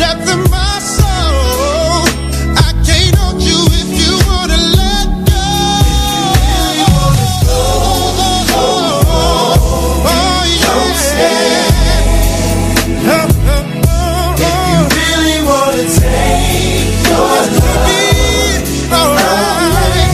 depth of my soul. I can't hold you if you wanna let go. Oh, yeah. Don't stay. If you really wanna take your life, alright.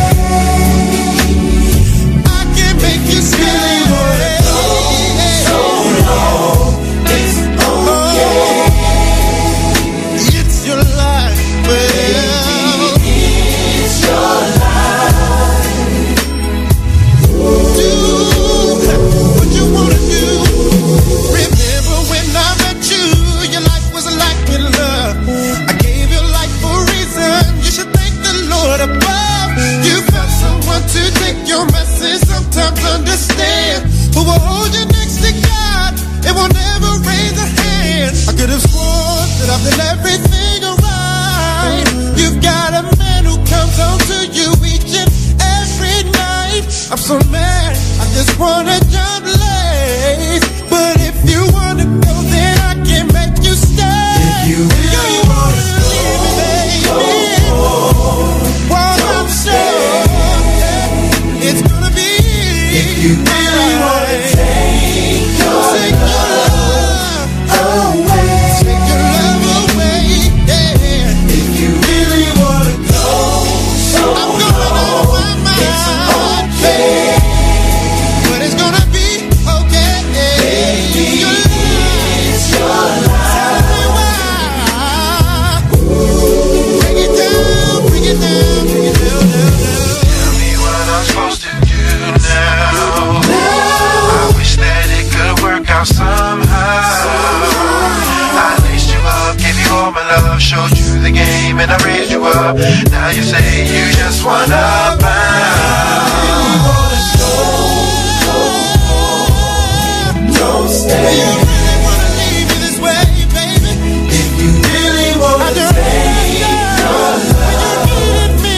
I can make you stay. So long, it's okay. It's your life, well, it's your life. Do what you wanna do. Remember when I met you, your life was like in love. I gave your life for a reason. You should thank the Lord above. You found someone to take your message. Sometimes understand who will hold you next to God. It will never raise a hand. I could have sworn that I've done everything alright. You've got a man who comes home to you each and every night. I'm so mad, I just wanna jump late. But if you wanna go, then I can make you stay. If you really wanna leave me, baby, while I'm staying, it's gonna be. If you really wanna take your love away, take your love away, yeah. If you really wanna go, so I'm gonna know my mind. It's okay, but it's gonna be okay. Baby, it's your life. Tell me why. Bring it down, bring it down, bring it down, down, down. Tell me what I'm supposed to do now. I wish that it could work out somehow. I laced you up, gave you all my love, showed you the game, and I raised you up. Now you say you just wanna bounce. Don't stay. You really wanna leave me this way, baby? If you really wanna take your life, you needed me.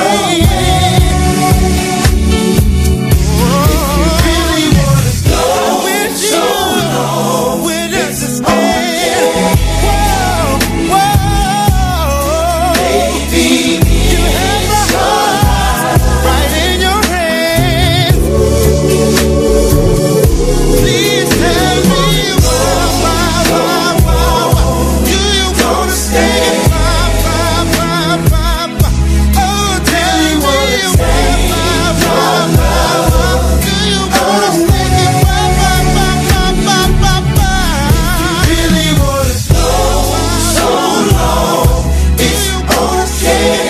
If you really wanna go with you, with us to stay. Whoa, whoa, baby, you have my heart right in your hand. Please tell me why do you wanna stay? Oh, tell me why do you wanna stay? Really wanna go so long, it's okay.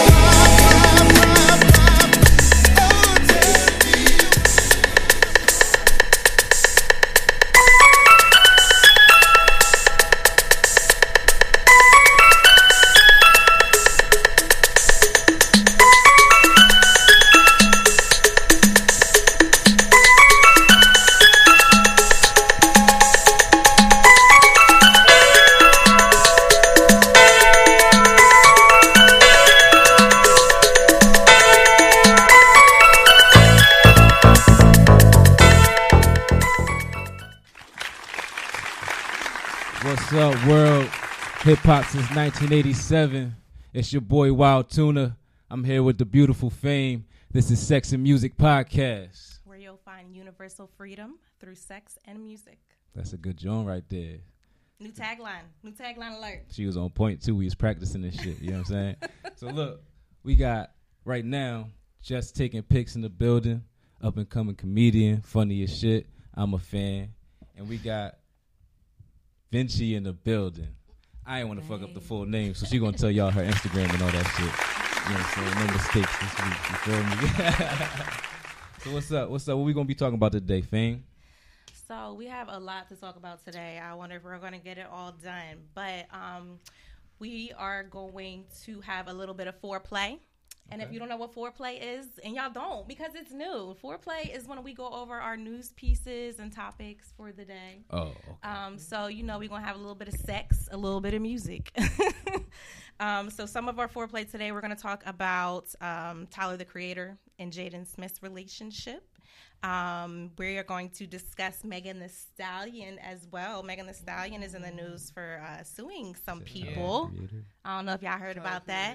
What's up, world? Hip hop since 1987. It's your boy Wild Tuna. I'm here with the beautiful Fame. This is Sex and Music Podcast, where you'll find universal freedom through sex and music. That's a good joint right there. New tagline alert. She was on point too. We was practicing this shit. You know what I'm saying? So look, we got right now Just Taking Pics in the building. Up and coming comedian, funny as shit. I'm a fan. And we got Vinci in the building. I ain't want to fuck up the full name, so she gonna tell y'all her Instagram and all that shit. You know what I'm saying? No mistakes this week. You feel me? So what's up? What's up? What we gonna be talking about today, Fame? So we have a lot to talk about today. I wonder if we're gonna get it all done, but we are going to have a little bit of foreplay. And if you don't know what foreplay is, and y'all don't because it's new, foreplay is when we go over our news pieces and topics for the day. Oh, okay. So, you know, we're going to have a little bit of sex, a little bit of music. So some of our foreplay today, we're going to talk about Tyler, the Creator, and Jaden Smith's relationship. We are going to discuss Megan Thee Stallion as well. Megan Thee Stallion is in the news for suing some people. I don't know if y'all heard about that.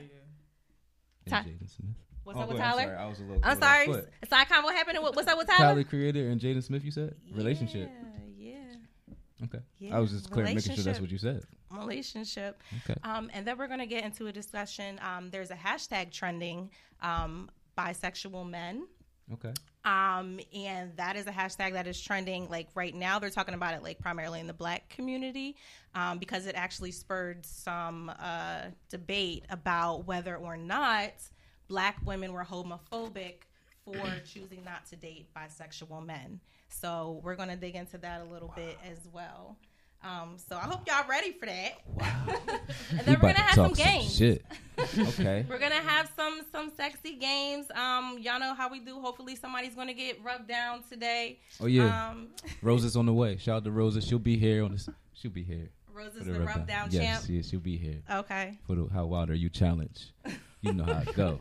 Jaden Smith. What's up with Tyler? I'm sorry. I was a little. I'm sorry. Side what happened? What's up with Tyler? Tyler Creator and Jaden Smith. You said relationship. Yeah. Okay. Yeah. I was just making sure that's what you said. Relationship. Okay. And then we're gonna get into a discussion. There's a hashtag trending, bisexual men. Okay. And that is a hashtag that is trending. Like right now, they're talking about it like primarily in the Black community, because it actually spurred some debate about whether or not Black women were homophobic for choosing not to date bisexual men. So we're going to dig into that a little bit as well. So I hope y'all ready for that. Wow. And then we're going to have some games. Shit. Okay. We're going to have some sexy games. Y'all know how we do. Hopefully somebody's going to get rubbed down today. Oh, yeah. Rosa's on the way. Shout out to Rosa. She'll be here on this. She'll be here. Rosa's the rub down champ? Yes, she'll be here. Okay. For the How Wild Are You challenge. You know how it go.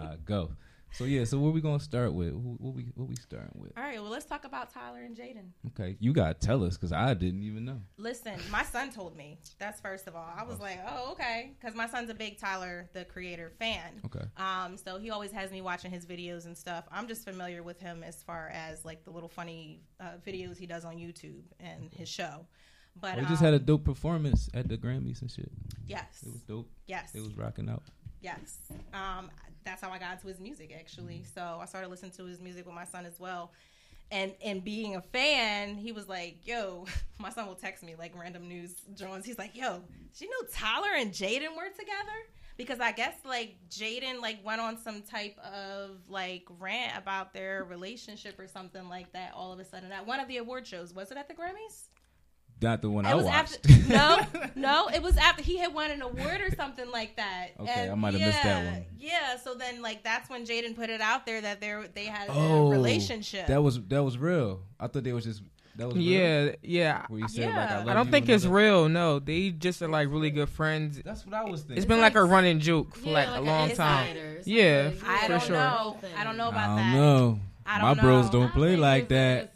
So where we gonna start with? What we starting with? All right, well, let's talk about Tyler and Jaden. Okay, you gotta tell us because I didn't even know. Listen, my son told me. That's first of all. I was like, oh, okay, because my son's a big Tyler the Creator fan. Okay. So he always has me watching his videos and stuff. I'm just familiar with him as far as like the little funny videos he does on YouTube and his show. But he just had a dope performance at the Grammys and shit. Yes, it was dope. Yes, it was rocking out. Yes. That's how I got into his music, actually. So I started listening to his music with my son as well. And being a fan, he was like, yo, my son will text me like random news joints. He's like, yo, did you know Tyler and Jaden were together? Because I guess like Jaden like went on some type of like rant about their relationship or something like that all of a sudden at one of the award shows. Was it at the Grammys? Not the one I watched. No, it was after he had won an award or something like that. Okay, and I might have missed that one. Yeah, so then like that's when Jaden put it out there that they had a relationship. That was real. I thought they was just that was real. Yeah. Where you said like I don't think it's real. No, they just are like really good friends. That's what I was thinking. It's been like a running joke for like a long time. Yeah, I don't know. I don't know about that. No. My bros don't play like that.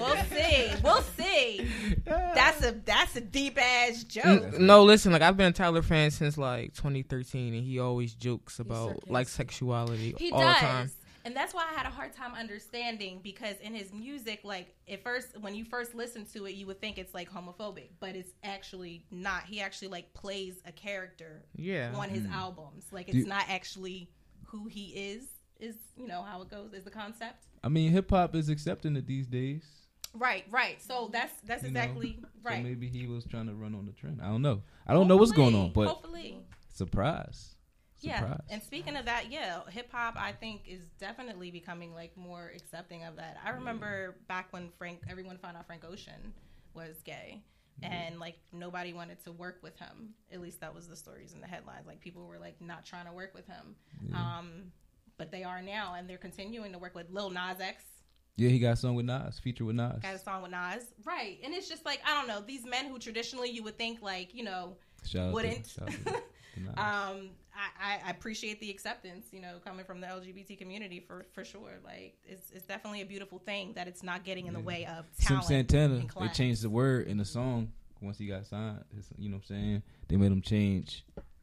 We'll see. That's a deep ass joke. No, listen, like I've been a Tyler fan since like 2013, and he always jokes about like sexuality all the time. And that's why I had a hard time understanding, because in his music, like at first, when you first listen to it, you would think it's like homophobic, but it's actually not. He actually like plays a character on his albums. Like it's not actually who he is you know how it goes, is the concept. I mean, hip hop is accepting it these days. Right. So that's exactly right. So maybe he was trying to run on the trend. I don't know. I don't know what's going on, but hopefully. Surprise. Yeah. And speaking of that, hip hop I think is definitely becoming like more accepting of that. I remember back when everyone found out Frank Ocean was gay. And like nobody wanted to work with him. At least that was the stories in the headlines. Like people were like not trying to work with him. Yeah. But they are now, and they're continuing to work with Lil Nas X. Yeah, he got a song with Nas, featured with Nas. Got a song with Nas, right? And it's just like, I don't know, these men who traditionally you would think like, you know, wouldn't. I appreciate the acceptance, you know, coming from the LGBT community for sure. Like it's definitely a beautiful thing that it's not getting in the way of talent. Sim Santana, they changed the word in the song once he got signed. You know what I'm saying? They made him change.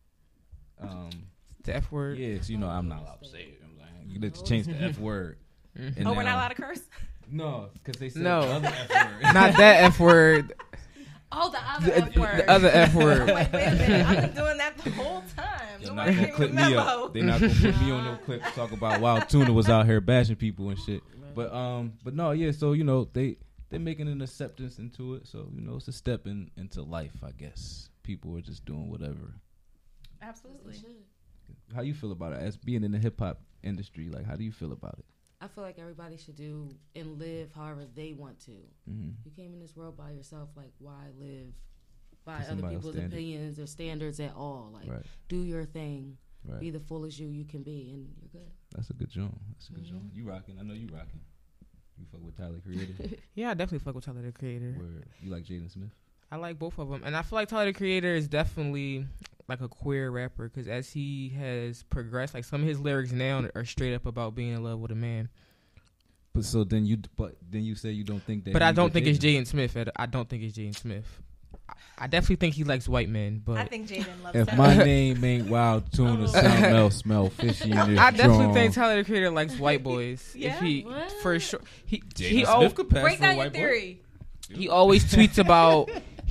The F word. Yes, you know I'm not allowed to say it. You need to change the F word. We're not allowed to curse? No, because they said the other F word. Not that F word. Oh, the other F word. The other F word. Wait a minute. I've been doing that the whole time. They're not going to clip me up. They're not going to put me on no clip to talk about Wild Tuna was out here bashing people and shit. But no, yeah, so, you know, they're making an acceptance into it. So, you know, it's a step into life, I guess. People are just doing whatever. Absolutely. How you feel about it as being in the hip hop industry? Like, how do you feel about it? I feel like everybody should do and live however they want to. Mm-hmm. You came in this world by yourself. Like, why live by other people's opinions or standards at all? Like, do your thing. Right. Be the fullest you can be, and you're good. That's a good joint. You rocking. I know you rocking. You fuck with Tyler, Creator? Yeah, I definitely fuck with Tyler, the Creator. You like Jaden Smith? I like both of them. And I feel like Tyler, the Creator is definitely like a queer rapper, because as he has progressed, like some of his lyrics now are straight up about being in love with a man. So then you say you don't think that. But I don't think it's Jaden Smith. I don't think it's Jaden Smith. I definitely think he likes white men. But I think Jaden loves. If my name ain't Wild Tuna, something else smell fishy in this I definitely drum. think Tyler the Creator likes white boys. Yeah? If he What? for sure Jaden Smith could pass break for a down your white boy. theory. he always tweets about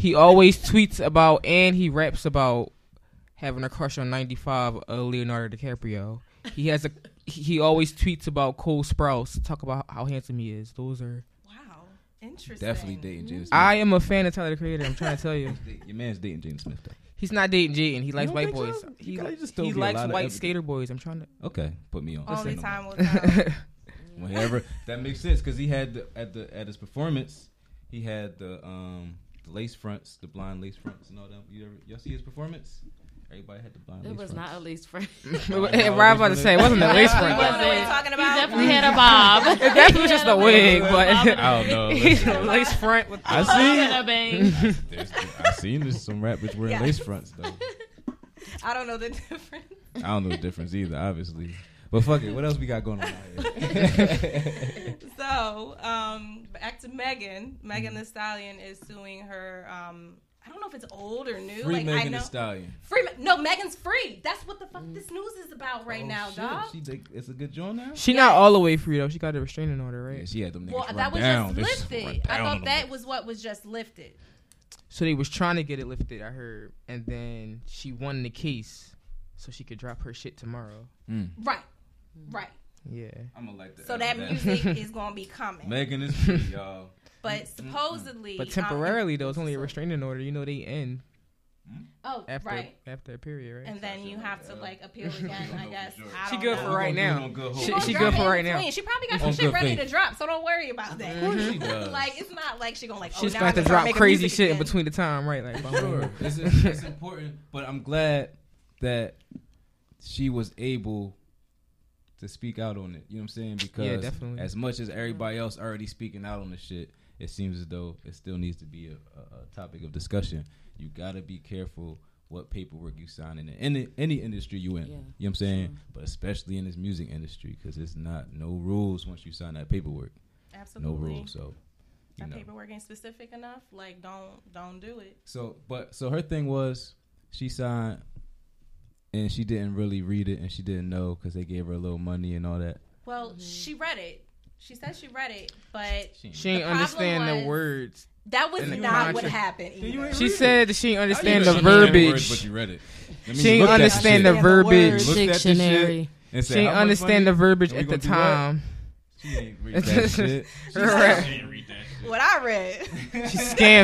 and he raps about having a crush on 95 Leonardo DiCaprio. He always tweets about Cole Sprouse, talk about how handsome he is. Those are Interesting. Definitely dating Jaden Smith. I am a fan of Tyler the Creator. I'm trying to tell you. Your man's dating Jaden Smith though. He's not dating Jaden. He likes white boys. So? He just told me a likes lot of white evidence. skater boys. I'm trying to. Okay, put me on. Only time will tell. Whenever that makes sense because he had at his performance, he had the lace fronts, the blind lace fronts, and all that. Y'all see his performance? Everybody had the blind. It was fronts. not a lace front. Rob about to say it wasn't a lace front. You don't know what you're talking about? He definitely had a bob. It definitely was just a wig, but I don't know. Listen. lace front. With I a bang. I seen there's some rappers wearing lace fronts though. I don't know the difference. I don't know the difference either, obviously. But fuck it, what else we got going on out here? So, back to Megan. Megan Thee Stallion is suing her. I don't know if it's old or new. Free like Megan I know, Thee Stallion. No, Megan's free. That's what the fuck this news is about right now, shit. dog. It's a good joint now. She not all the way free though. She got a restraining order, right? Yeah, she had them niggas Well, run that was down. just They run lifted. I down on thought them that niggas. was what was just lifted. So they was trying to get it lifted, I heard, and then she won the case, so she could drop her shit tomorrow. Right. Yeah. I'm gonna like that. So that music is gonna be coming. Megan is free, y'all. But supposedly, But temporarily though, it's only a restraining order. You know they end right. after a period, right? And then you have to like appeal again. I guess. I She don't good know. for right now. She She good for right now. She probably got On some shit good ready faith. to drop, so don't worry about that. Of course she does. Like it's not like she gonna like. She's now going I to gotta start drop making crazy music shit in again. between the time, right? Like, Sure, it's important, but I'm glad that she was able to speak out on it. You know what I'm saying? Because Yeah, definitely. as much as everybody else already speaking out on the shit, it seems as though it still needs to be a topic of discussion. You gotta be careful what paperwork you sign in any industry you in. Yeah, you know what I'm saying? sure. But especially in this music industry, because it's not no rules once you sign that paperwork. Absolutely. No rules. So That paperwork ain't specific enough. Like don't do it. So her thing was she signed and she didn't really read it and she didn't know because they gave her a little money and all that. Well, she read it. She said she read it, but she ain't understand the words. That was in the not what contract. happened. Either. She said that she didn't understand the She didn't verbiage. words, but you read it. That means She you didn't looked at understand the shit. verbiage. Looked at the shit Dictionary. and said, She didn't "How much understand money? the verbiage And we at the gonna do what?" time. She ain't read that shit. Right. What I read. She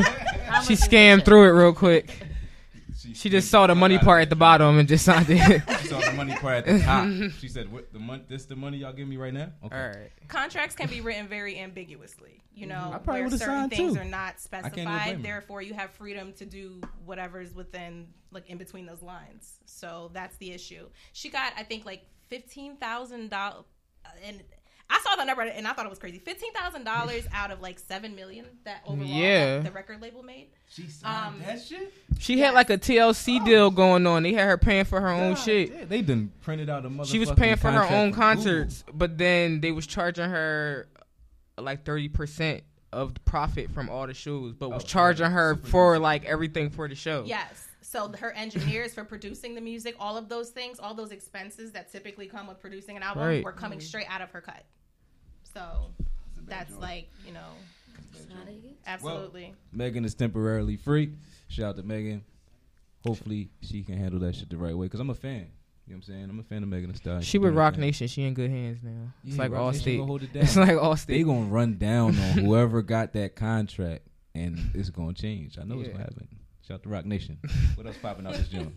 scammed through it real quick. She just saw the money part at the bottom and just signed it. She saw the money part at the top. She said, "What the money? This the money y'all give me right now?" Okay. All right. Contracts can be written very ambiguously, you know, I probably where would've certain signed things too. are not blame specified. her. Therefore, you have freedom to do whatever's within, like, in between those lines. So that's the issue. She got, I think, like $15,000, and I saw the number and I thought it was crazy. $15,000 out of like $7 million that overall the record label made. She signed that shit. She had like a TLC deal going on. They had her paying for her own shit. Yeah, they done printed out a motherfucking She was paying for her contract own from concerts, but then they was charging her like 30% of the profit from all the shows, but was charging her for like everything for the show. Yes. So her engineers for producing the music, all of those things, all those expenses that typically come with producing an album were coming straight out of her cut. So that's like, you know, absolutely. Well, Megan is temporarily free. Shout out to Megan. Hopefully she can handle that shit the right way because I'm a fan. You know what I'm saying? I'm a fan of Megan Thee Stallion. She with Rock Nation. She in good hands now. It's like Roc Nation Allstate. gonna hold it down. It's like Allstate. They gonna run down on whoever got that contract, and it's gonna change. I know it's gonna happen. Shout out to Rock Nation. What else popping out this gym?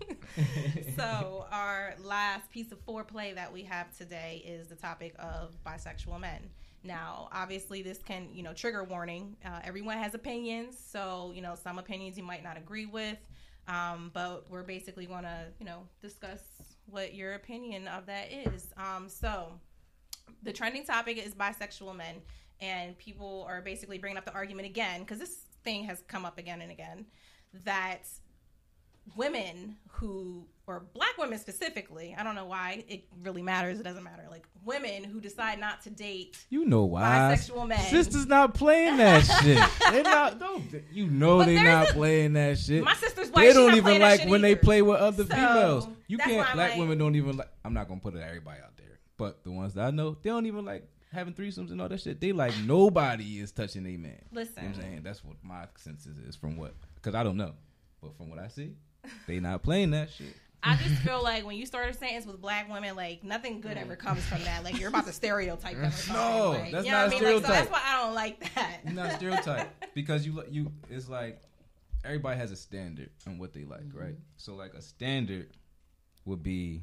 So our last piece of foreplay that we have today is the topic of bisexual men. Now, obviously, this can, you know, trigger warning. Everyone has opinions, so, you know, some opinions you might not agree with, but we're basically going to, you know, discuss what your opinion of that is. So the trending topic is bisexual men, and people are basically bringing up the argument again, because this thing has come up again and again, that women who, or black women specifically, I don't know why it really matters. It doesn't matter. Like women who decide not to date, you know why? Bisexual men. Sisters not playing that shit. They're not. You know they're not playing that shit. My sister's white. They She don't not even like when they play with other So, females. You that's can't. why I'm Black like- women don't even like. I'm not gonna put it everybody out there, but the ones that I know, they don't even like having threesomes and all that shit. They like nobody is touching a man. Listen. You know what I'm saying? That's what my consensus is from what, because I don't know, but from what I see, they not playing that shit. I just feel like when you start a sentence with black women, like nothing good ever comes from that. Like you're about to stereotype them. Or something. No, like, that's you not know a what I mean? Like, so stereotype. that's why I don't like that. You're not stereotype because you it's like everybody has a standard on what they like, right? So like a standard would be,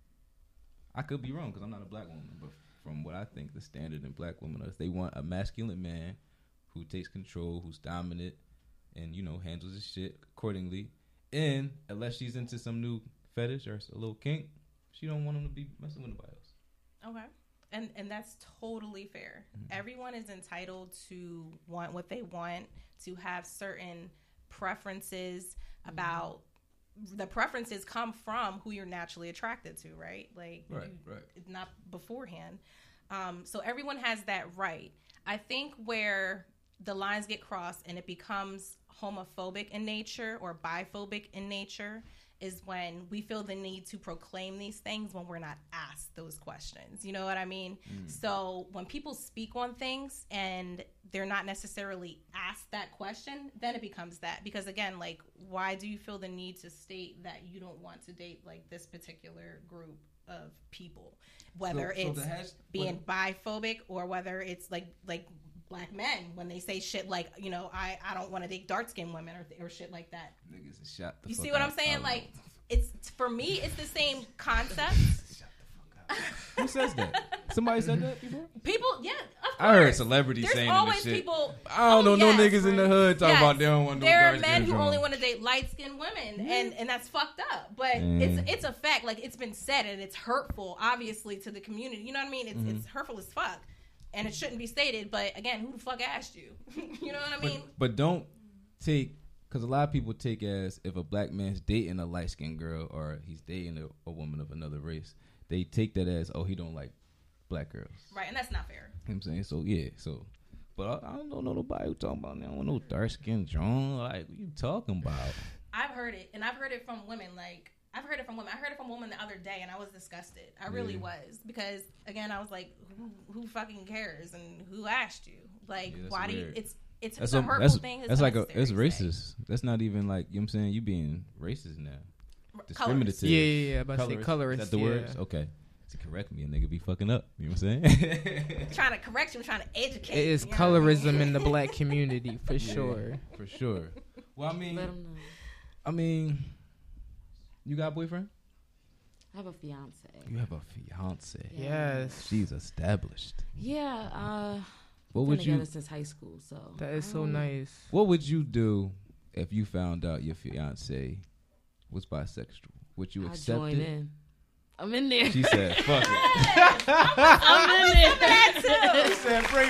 I could be wrong because I'm not a black woman, but from what I think the standard in black women is, they want a masculine man who takes control, who's dominant, and handles his shit accordingly. And unless she's into some new fetish or a little kink, she don't want him to be messing with nobody else. Okay. And that's totally fair. Everyone is entitled to want what they want, to have certain preferences about the preferences come from who you're naturally attracted to, right? Like Right. not beforehand. So everyone has that right. I think where the lines get crossed and it becomes homophobic in nature or biphobic in nature is when we feel the need to proclaim these things when we're not asked those questions. You know what I mean? So when people speak on things and they're not necessarily asked that question, then it becomes that. Because again, like, why do you feel the need to state that you don't want to date like this particular group of people? Whether it's being biphobic or whether it's like black men when they say shit like, I don't want to date dark-skinned women or shit like that. Niggas is shot the You fuck see what out. I'm saying? I don't Like, know. it's for me, it's the same concept. Shut the fuck out. Who says that? Somebody said that before? People, yeah, of course. I heard celebrities There's saying always this shit. people. I don't know no yes, niggas in the hood talking about they don't want no There are dark men skin who only drunk. want to date light-skinned women, and that's fucked up. But Mm. it's a fact. Like, it's been said, and it's hurtful, obviously, to the community. You know what I mean? It's hurtful as fuck. And it shouldn't be stated, but again, who the fuck asked you? You know what I mean? But don't take, because a lot of people take as if a black man's dating a light skinned girl or he's dating a woman of another race, they take that as, oh, he don't like black girls. Right, and that's not fair. You know what I'm saying? So, yeah, but I don't know nobody who talking about, they don't want no dark skinned John. Like, what you talking about? I've heard it, and I've heard it from women. Like, I heard it from a woman the other day, and I was disgusted. I really was, because again, I was like, who fucking cares, and who asked you? Like, why weird. do you? It's a hurtful thing. That's like it's unnecessary to say. racist. That's not even like, you know what I'm saying? You being racist now. Colorist. Discriminative. Yeah. About to say colorist. Is that the yeah. words? Okay. To correct me, a nigga be fucking up. You know what I'm saying? Trying to correct you, trying to educate. It is you know what I mean? colorism in the black community for sure. For sure. Well, Let 'em know. I mean, you got a boyfriend? I have a fiance. You have a fiance. Yes. She's established. Yeah. What Been would together you? since high school, so That is so nice. What would you do if you found out your fiance was bisexual? Would you I accept join it? in. I'm in there. She said, "Fuck it." I'm in there. She said, "Bring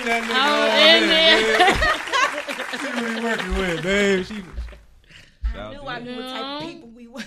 that nigga I'm in there. See what he working with, babe." She. I knew I knew what type of people we were.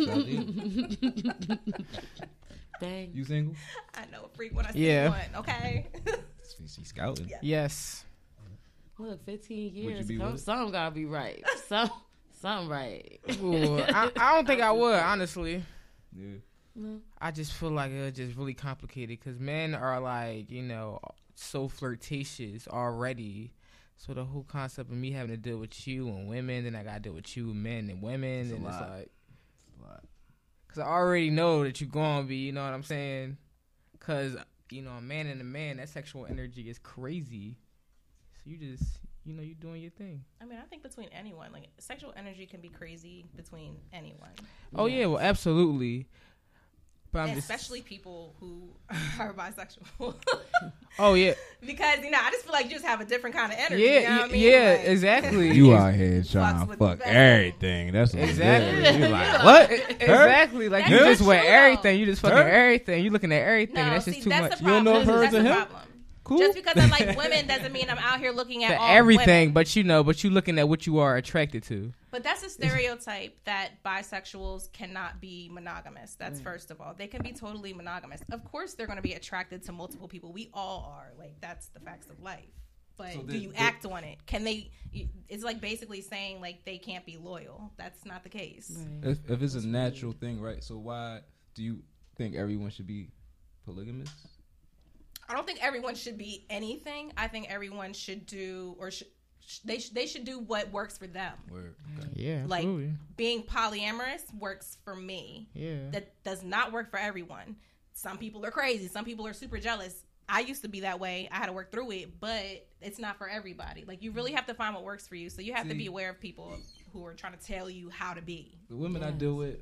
Dang. You single? I know a freak when I see Yeah. one. Okay. She scouting. Yeah. Yes. Look, 15 Would you years. be with it? Something gotta be right. Something right. Ooh, I don't think I would, honestly. Yeah. No. I just feel like it's just really complicated because men are like, so flirtatious already. So the whole concept of me having to deal with you and women, then I got to deal with you, men and women. It's a and it's lot. like, It's a lot. because I already know that you're going to be, you know what I'm saying? Because, a man and a man, that sexual energy is crazy. So you just, you're doing your thing. I mean, I think between anyone, like sexual energy can be crazy between anyone. Oh, yeah, well, absolutely. But I'm And just, especially people who are bisexual. oh, yeah. Because, I just feel like you just have a different kind of energy. Yeah, you know what I mean? yeah, Like, exactly. You out here Fucks trying to with fuck the best. everything. That's what Exactly. it is. You like what? Exactly. Like, That's you not just wear true, though. everything. You just fucking Her? everything. You looking at everything. No, that's see, just too that's much. the You don't problem. know if hers That's or the him? problem. Cool. Just because I like women doesn't mean I'm out here looking at The all everything, women. but you looking at what you are attracted to. But that's a stereotype that bisexuals cannot be monogamous. That's first of all. They can be totally monogamous. Of course, they're going to be attracted to multiple people. We all are. Like, that's the facts of life. But so do you act on it? Can they? It's like basically saying like they can't be loyal. That's not the case. Right. If it's a natural thing, right? So why do you think everyone should be polygamous? I don't think everyone should be anything. I think everyone should do or they should do what works for them. Word. Okay. Yeah, like absolutely. Being polyamorous works for me. Yeah, that does not work for everyone. Some people are crazy. Some people are super jealous. I used to be that way. I had to work through it, but it's not for everybody. Like, you really have to find what works for you. So you have to be aware of people who are trying to tell you how to be. The women I deal with,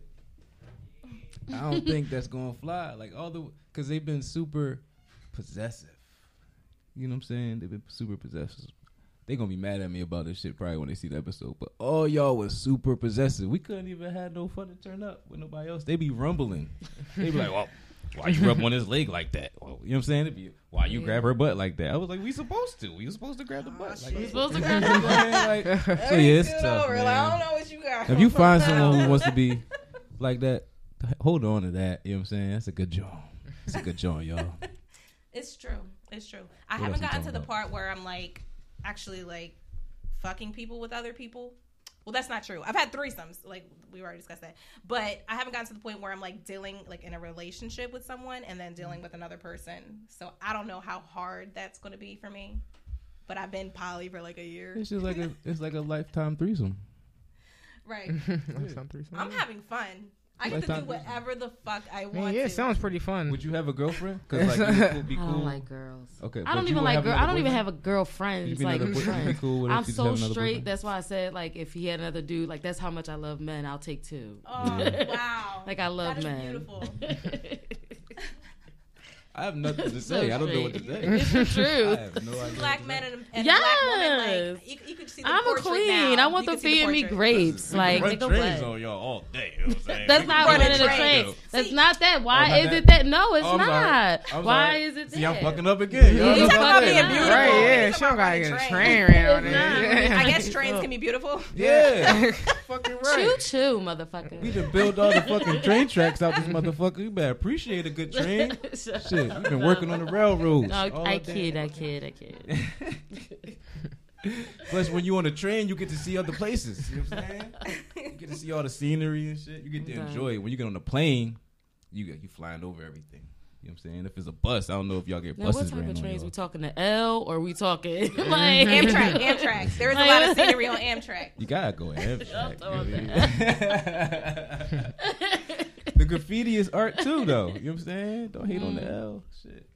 I don't think that's going to fly. Like, because they've been super possessive. You know what I'm saying? They've been super possessive. They going to be mad at me about this shit probably when they see the episode. But all y'all was super possessive. We couldn't even have no fun to turn up with nobody else. They be rumbling. They be like, well, why you rub on his leg like that? Well, you know what I'm saying? Why you grab her butt like that? I was like, we supposed to. We were supposed to grab the butt. Like, we supposed to grab the butt. Like, so yeah, it's tough, man. I don't know what you got. If you find someone who wants to be like that, hold on to that. You know what I'm saying? That's a good joint. It's a good joint, y'all. It's true. It's true. I haven't gotten to the part where I'm like actually like fucking people with other people. Well, that's not true. I've had threesomes, like we already discussed that. But I haven't gotten to the point where I'm like dealing like in a relationship with someone and then dealing with another person. So I don't know how hard that's going to be for me. But I've been poly for like a year. It's just like a lifetime threesome. Right. I'm having fun. I get to do whatever the fuck I want. Yeah, it sounds pretty fun. Would you have a girlfriend? Because like, you could be cool. I don't like girls. Okay, I don't even like girls. I don't even have a girlfriend. It's like cool I'm so straight. That's why I said like if he had another dude, like that's how much I love men. I'll take two. Oh wow! Like I love men. Beautiful. I have nothing to say. I don't know what to say. It's true. I have no idea. Black men and black women, like you could see the I'm a queen. Now. I want them feeding me grapes. Like run trains on y'all all day. You know what I'm saying? That's not running a train. That's not that. Why is it that? No, it's not. Why is it that? See, I'm fucking up again. You talking about being beautiful. Right, yeah. She don't gotta get a train around there. I guess trains can be beautiful. Yeah. Fucking right. Choo-choo, motherfucker. We done build all the fucking train tracks out this motherfucker. You better appreciate a good train. Shit, we've been working on the railroads. No, I kid. Plus, when you on the train, you get to see other places. You know what I'm saying? You get to see all the scenery and shit. You get to enjoy it. When you get on the plane, you flying over everything. You know what I'm saying? If it's a bus, I don't know if y'all get buses. What type of trains? We talking to L or we talking like Amtrak? There is a lot of scenery on Amtrak. You gotta go Amtrak. The graffiti is art too, though. You know what I'm saying? Don't hate on the L. Shit.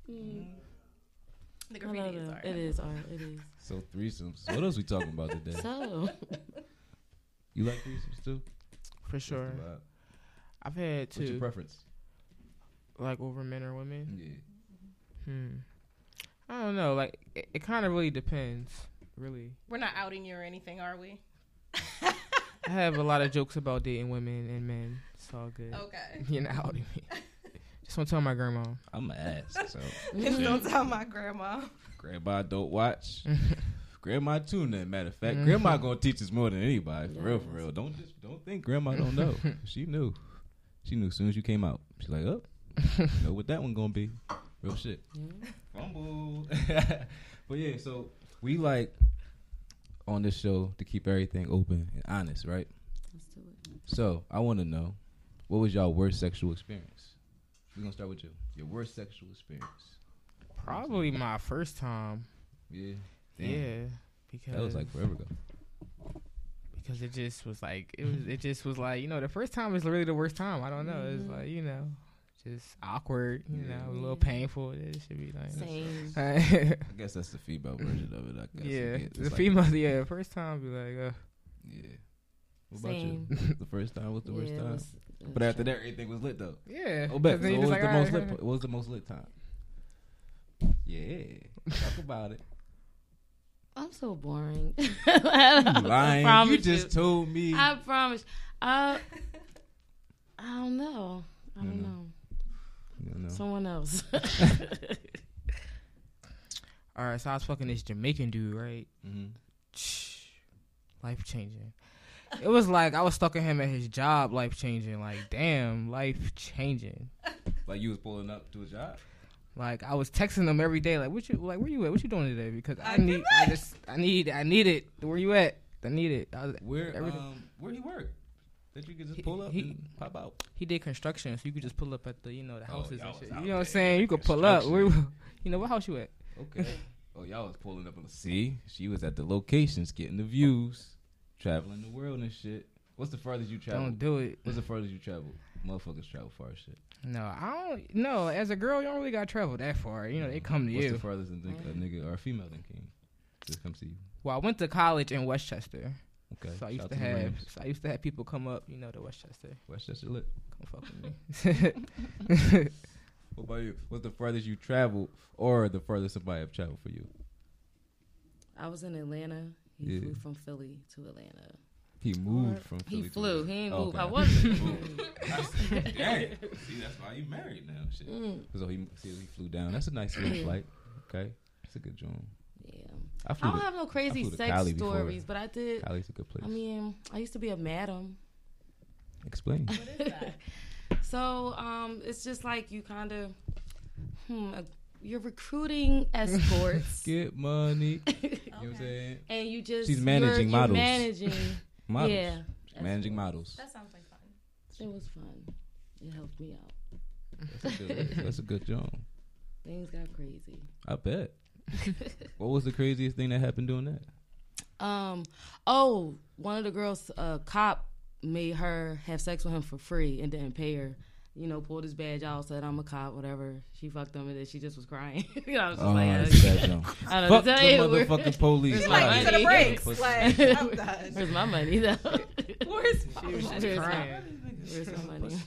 The graffiti is art. It is art. It is. So threesomes. What else we talking about today? So you like threesomes too? For sure. I've had two. What's your preference? Like over men or women? Yeah. I don't know. Like it kind of really depends. Really. We're not outing you or anything, are we? I have a lot of jokes about dating women and men. It's all good. Okay. You're not outing me. Just want to tell my grandma. I'm an ass. So. Just don't tell my grandma. Grandma don't watch. Grandma too. Matter of fact, Grandma gonna teach us more than anybody. For real. Don't think Grandma don't know. She knew. She knew as soon as you came out. She's like, oh. Know what that one gonna be. Real shit. Fumble. But yeah, so we like on this show to keep everything open and honest, right? let's do it. So I want to know, what was y'all worst sexual experience? We're gonna start with you. Your worst sexual experience. Probably my first time. Yeah. Damn. Yeah. Because that was like forever ago. Because it just was like the first time is really the worst time. I don't know. It's like, just awkward, a little painful. It should be like same. I guess that's the female version of it. I guess. Yeah, the female. Yeah, the first time be like, yeah. What about you? The first time was the worst time, but after that, everything was lit though. Yeah. Oh, bet. So what was the most lit time? Yeah, talk about it. I'm so boring. Lying. You just told me. I promise. I don't know. I don't know. Someone else. All right, so I was fucking this Jamaican dude, right? Mm-hmm. Life changing. it was like I was stalking him at his job, life changing. Like, damn, life changing. Like you was pulling up to a job. Like I was texting him every day. Like, where you at? What you doing today? Because I need it. Where you at? I need it. Where he work? That you could just pull up and pop out. He did construction, so you could just pull up at the the houses and shit. You know what I'm saying? You could pull up. What house you at? Okay. Oh, y'all was pulling up on the sea. She was at the locations, getting the views, traveling the world and shit. What's the farthest you travel? Don't do it. What's the farthest you travel? Motherfuckers travel far as shit. No, I don't. No, as a girl, you don't really gotta travel that far. They come to you. What's the farthest a nigga or a female then came? Just come see you. Well, I went to college in Westchester. Okay. So I used to have people come up, to Westchester. Westchester lit. Come fuck with me. What about you? What's the farthest you traveled, or the farthest somebody have traveled for you? I was in Atlanta. He flew from Philly to Atlanta. He moved from Philly. He flew. He ain't moved. Okay. I wasn't. Dang. See, that's why you married now. Shit. So he flew down. That's a nice little flight. Okay, it's a good job. Yeah. I don't have no crazy sex stories, but I did. Cali's a good place. I mean, I used to be a madam. Explain. What is that? So, it's just like you kind of, you're recruiting escorts. Get money. You know what I'm saying? And you just she's managing models. You're managing models. Yeah. She's managing models. That sounds like fun. It was fun. It helped me out. That's a good job. Things got crazy. I bet. What was the craziest thing that happened doing that? One of the girls, cop made her have sex with him for free and didn't pay her. Pulled his badge out, said I'm a cop, whatever. She fucked him and then she just was crying. I was just I don't know. Fuck the motherfucking police. She's like, to the brakes. Like, I'm done. Where's my money though? Where's my money? Where's my money?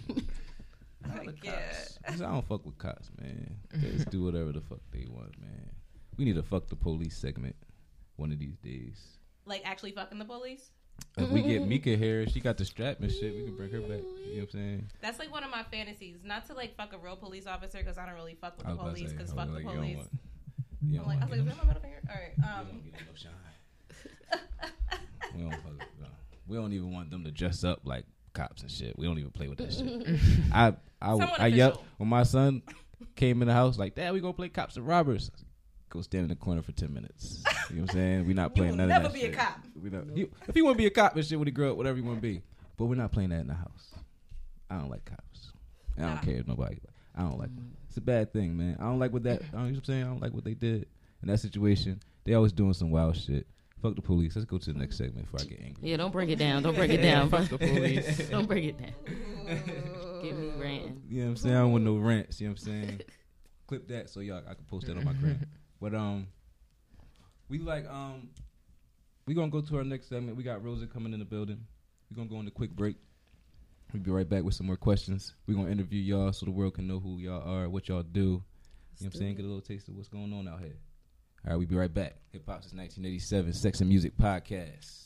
I don't fuck with cops, man. They just do whatever the fuck they want, man. We need a fuck the police segment one of these days. Like actually fucking the police? If we get Mika here, she got the strap and shit, we can bring her back. You know what I'm saying? That's like one of my fantasies. Not to like fuck a real police officer because I don't really fuck with the police because fuck the police. I was like, is that my middle finger? All right. We don't get no shine. We don't even want them to dress up like cops and shit. We don't even play with that shit. I yelled when my son came in the house like, Dad, we gonna play cops and robbers. Go stand in the corner for 10 minutes. You know what I'm saying? We're not playing none of that shit. Never be a cop. If he want to be a cop and shit when he grow up, whatever he want to be. But we're not playing that in the house. I don't like cops. I don't care if nobody. I don't like them. It's a bad thing, man. I don't like what that. You know what I'm saying? I don't like what they did in that situation. They always doing some wild shit. Fuck the police. Let's go to the next segment before I get angry. Yeah, don't break it down. Don't break it down. Fuck the police. Don't break it down. Get me ranting. You know what I'm saying? I don't want no rants. You know what I'm saying? Clip that so I can post that on my gram. But we gonna go to our next segment. We got Rosa coming in the building. We're gonna go on a quick break. We'll be right back with some more questions. We're gonna interview y'all so the world can know who y'all are, what y'all do. You know what I'm saying? Get a little taste of what's going on out here. All right, we'll be right back. Hip Hop since 1987, Sex and Music Podcast.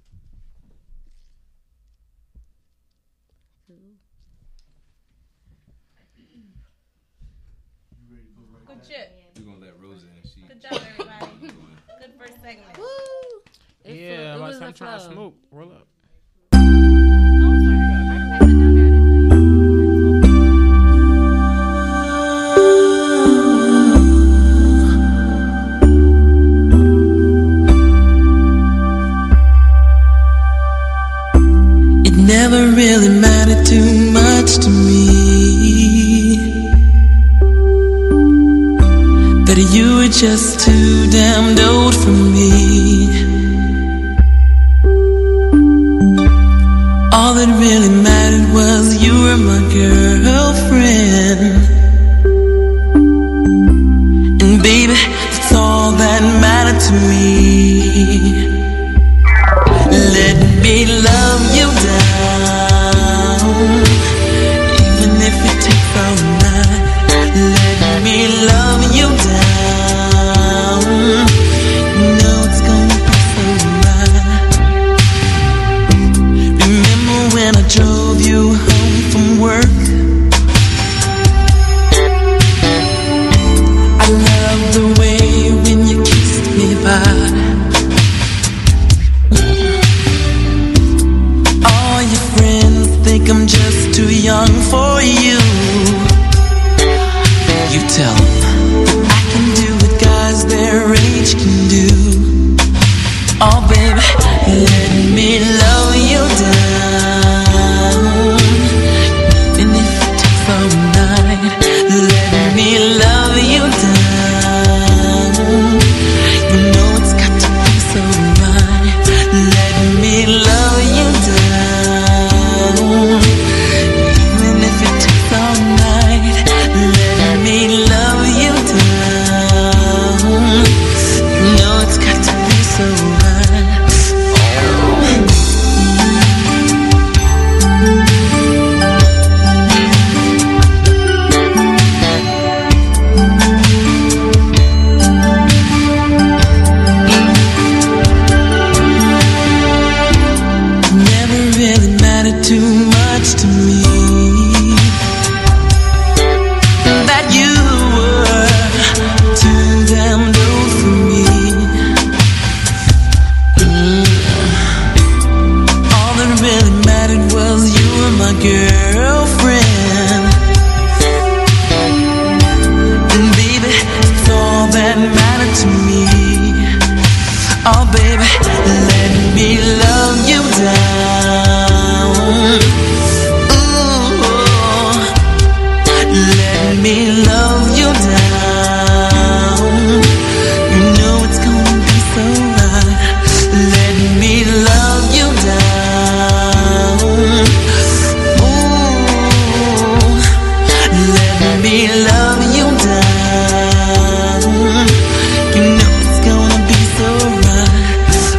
Good shit. We're gonna let Rosa in. Good job, everybody. Good first segment. Woo! Yeah, by the time trying to smoke, roll up. It never really mattered too much to me that you were just too damned old for me. All that really mattered was you were my girlfriend. And baby, that's all that mattered to me. Let me love you down, even if it takes all night. Let me love you down. No, it's gonna be so right. Remember when I drove you home from work? I love the way when you kissed me by me love you down. You know it's gonna be so right. Let me love you down. Ooh, let me love you down. You know it's gonna be so right.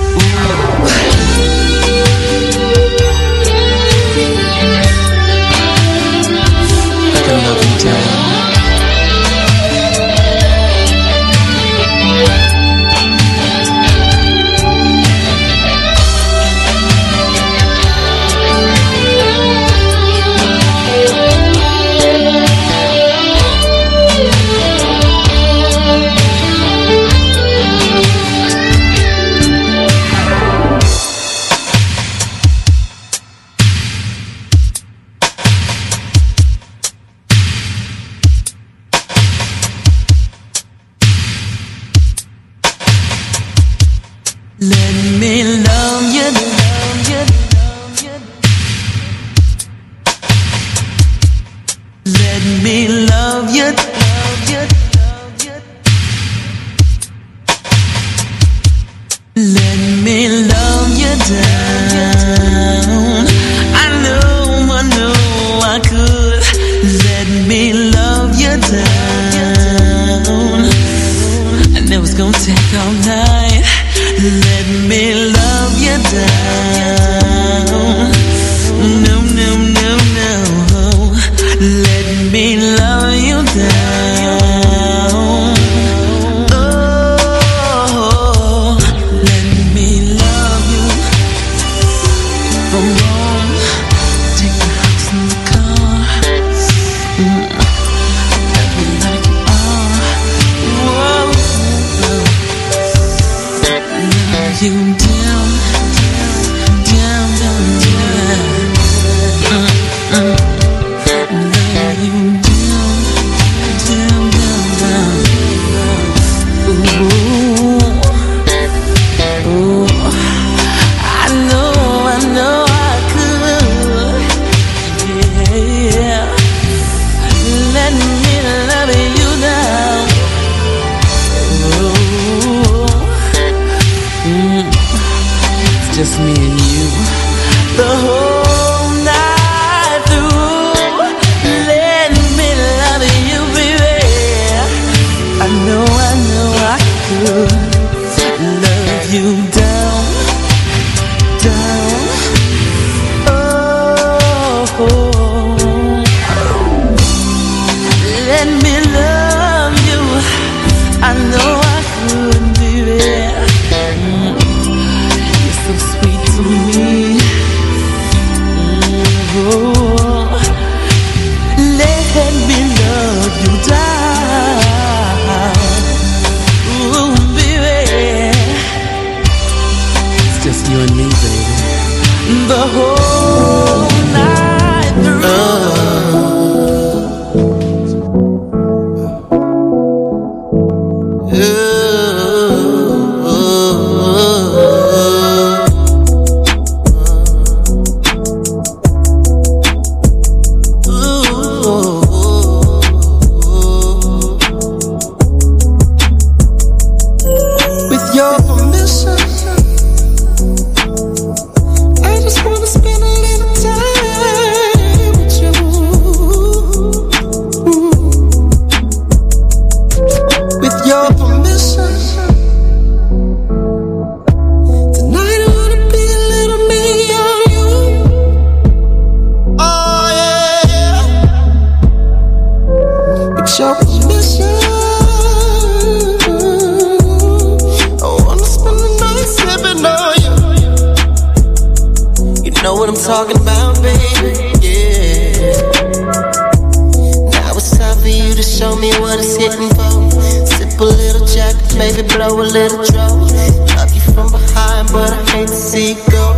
I can love you down. Let me love you, love you, love you. Let me love you, love you, love you. Let me love you down. I know I could. Let me love you down. I know it's gonna take all night. Let me love you down. No, no, no, no. Let me love you down. Oh, let me love you. From home, take the house and the car. Let me like you are. Whoa. Love you down, down, down, down. Love you down, down, down, down. Ooh, ooh. I know I could. Yeah. Let me love you now. It's just me and you the whole night through. Let me love you, baby. I know I could love you down, down. Oh, let me love you. I know I could, baby. You're so sweet to me. Oh, let me love you down. Ooh, baby. It's just you and me, baby. The whole night through. With your permission, I just wanna spend a little time with you. With your permission, tonight I wanna be a little me on you. Oh yeah. With your permission, I wanna spend the night sipping on you. You know what I'm talking about, baby. Yeah. Now it's time for you to show me what it's hitting for. Sip a little jack, maybe blow a little draw. Love you from behind, but I hate to see you go.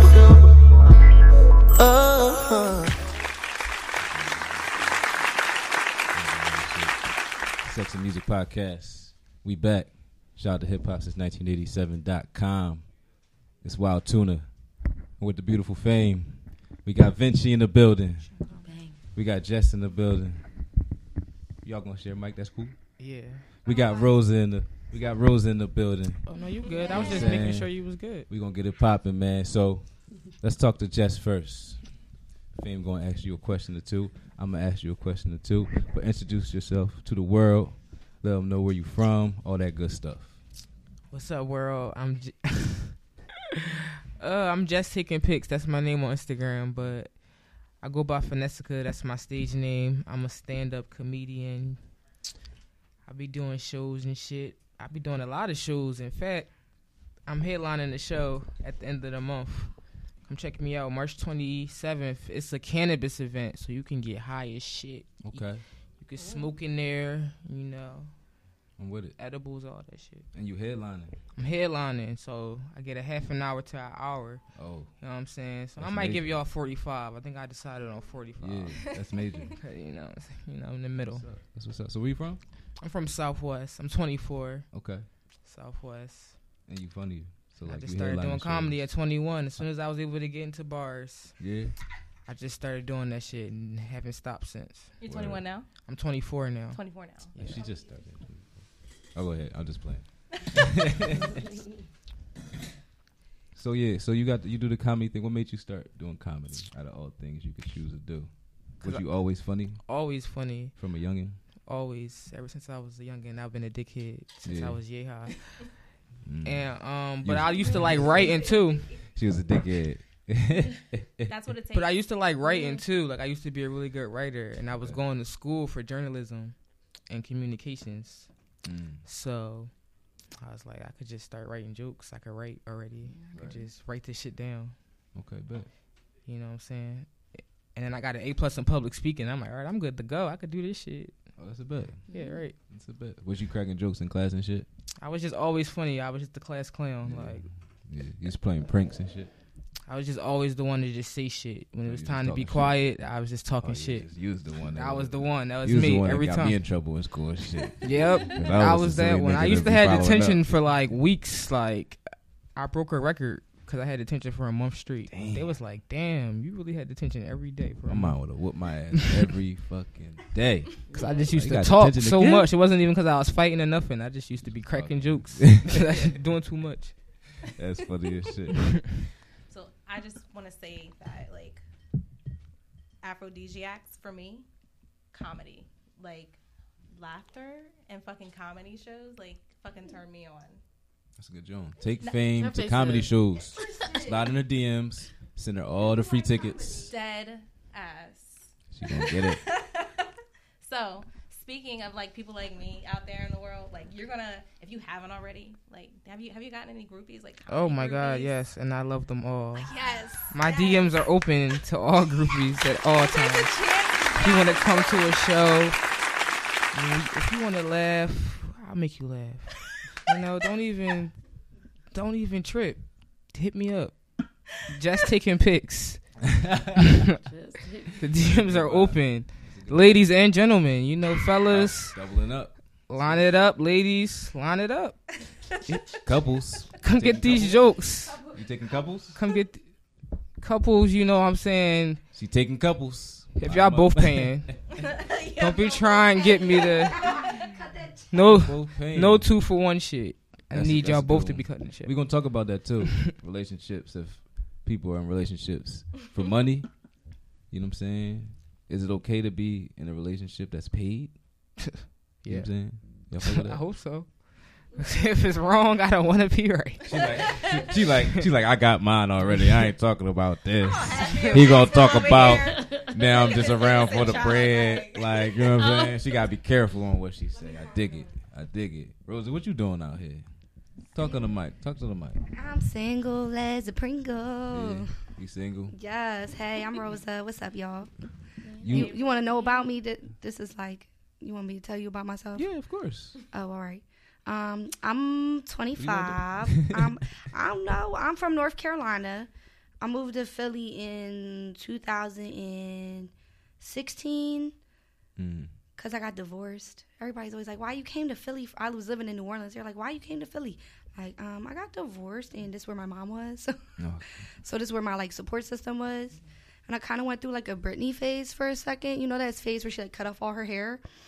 Sex and Music Podcast. We back. Shout out to hiphopsince1987.com. It's Wild Tuna. With the beautiful fame. We got Vinci in the building. We got Jess in the building. y'all gonna share mic. That's cool. Yeah. We got Rosa in the building. Oh no, you good. I was just Saying- making sure you was good. We gonna get it popping, man. So let's talk to Jess first. Fame gonna ask you a question or two. I'm gonna ask you a question or two. But introduce yourself to the world. Let them know where you from. All that good stuff. What's up, world? I'm just taking pics. That's my name on Instagram, but I go by Finessica. That's my stage name. I'm a stand-up comedian. I be doing shows and shit. I be doing a lot of shows. In fact, I'm headlining the show at the end of the month. Come check me out, March 27th. It's a cannabis event, so you can get high as shit. Okay. You can smoke in there, you know, I'm with it. edibles, all that shit. And you headlining. I'm headlining, so I get a half an hour to an hour. Oh, You know what I'm saying? So I That's might give major. y'all 45. I think I decided on 45. yeah. That's major. you know, in the middle. What's up? That's what's up. So where you from? I'm from Southwest. I'm 24. Okay. Southwest. And you funny. So I like just you started headlining doing comedy shows. at 21. As soon as I was able to get into bars, Yeah. I just started doing that shit and haven't stopped since. You're 21 now? I'm 24 now. 24 now. Yeah, she just started. Oh, go ahead. I'm just playing. So yeah, so you do the comedy thing. What made you start doing comedy out of all things you could choose to do? Was 'Cause you always funny Always funny. from a youngin? Always. Ever since I was a youngin', I've been a dickhead since Yeah. I was yay high. Mm. And You- but I used to like writing too. She was a dickhead. That's what it takes. But I used to like writing too. Like I used to be a really good writer, and I was going to school for journalism and communications. Mm. So I was like, I could just start writing jokes. I could write already. I could Right. just write this shit down. Okay, bet. You know what I'm saying? And then I got an A+ in public speaking. I'm like, all right, I'm good to go. I could do this shit. Oh, that's a bet. Yeah, right. That's a bet. Was you cracking jokes in class and shit? I was just always funny. I was just the class clown. Yeah. Like Yeah, you was playing pranks and shit. I was just always the one to just say shit. When it Oh, was you time was to be talking quiet, I was just talking Oh, shit. You was the one. I was the one. That was You was the me one every that got time. me in trouble in school and shit. Yep, I I was was the that silly one. nigga I used that to be have following detention up. for like weeks. Like I broke a record because I had detention for a month straight. Damn. They was like, "Damn, you really had detention every day for a My month." mom would have whooped my ass every fucking day. Because I just used You to got talk detention so again? much. It wasn't even because I was fighting or nothing. I just used to be cracking jokes. Doing too much. That's funny as shit. So I just want to say that, like, aphrodisiacs for me, comedy. Like, laughter and fucking comedy shows, like, fucking turn me on. That's a good joke. Take No, Fame that to face comedy is- shows. Slide in her DMs. Send her all the free tickets. Dead ass. She gonna get it. So, speaking of, like, people like me out there in the world, like, you're gonna, if you haven't already, like, have you gotten any groupies? Like, Oh comedy my God, groupies? yes, and I love them all. Yes. My yes. DMs are open to all groupies at all There's a times. chance. If you want to come to a show, if you want to laugh, I'll make you laugh. You know, don't even trip. Hit me up. Just taking pics. The DMs are open. Ladies and gentlemen, you know, fellas, Doubling up. line it up. Ladies, line it up. Couples. Come Taking get these couples? jokes. You taking couples? Come get couples, you know what I'm saying? She taking couples. If y'all both paying, don't be trying to get me to no Both paying. 2-for-1 shit. I That's- need that's y'all a both good to be one. cutting the shit. We're gonna talk about that too. Relationships. If people are in relationships for money, you know what I'm saying? Is it okay to be in a relationship that's paid? You know Yeah, what I'm saying? Y'all fuck with I that? hope so. If it's wrong, I don't want to be right. She like, I got mine already. I ain't talking about this. He gonna talk about now I'm just around for the bread. Like, you know what I'm saying? She gotta be careful on what she say. I dig it. Rosie, what you doing out here? Talk on the mic. Talk to the mic. I'm single as a Pringle. Yeah. You single? Yes. Hey, I'm Rosa. What's up, y'all? You You want to know about me? This is like, you want me to tell you about myself? yeah, of course. Oh, all right. I'm 25. I don't know. I'm from North Carolina. I moved to Philly in 2016 because I got divorced. Everybody's always like, why you came to Philly? I was living in New Orleans. They're like, why you came to Philly? Like, I got divorced, and this is where my mom was. No. So this is where my, like, support system was. And I kind of went through, like, a Britney phase for a second. You know that phase where she, like, cut off all her hair?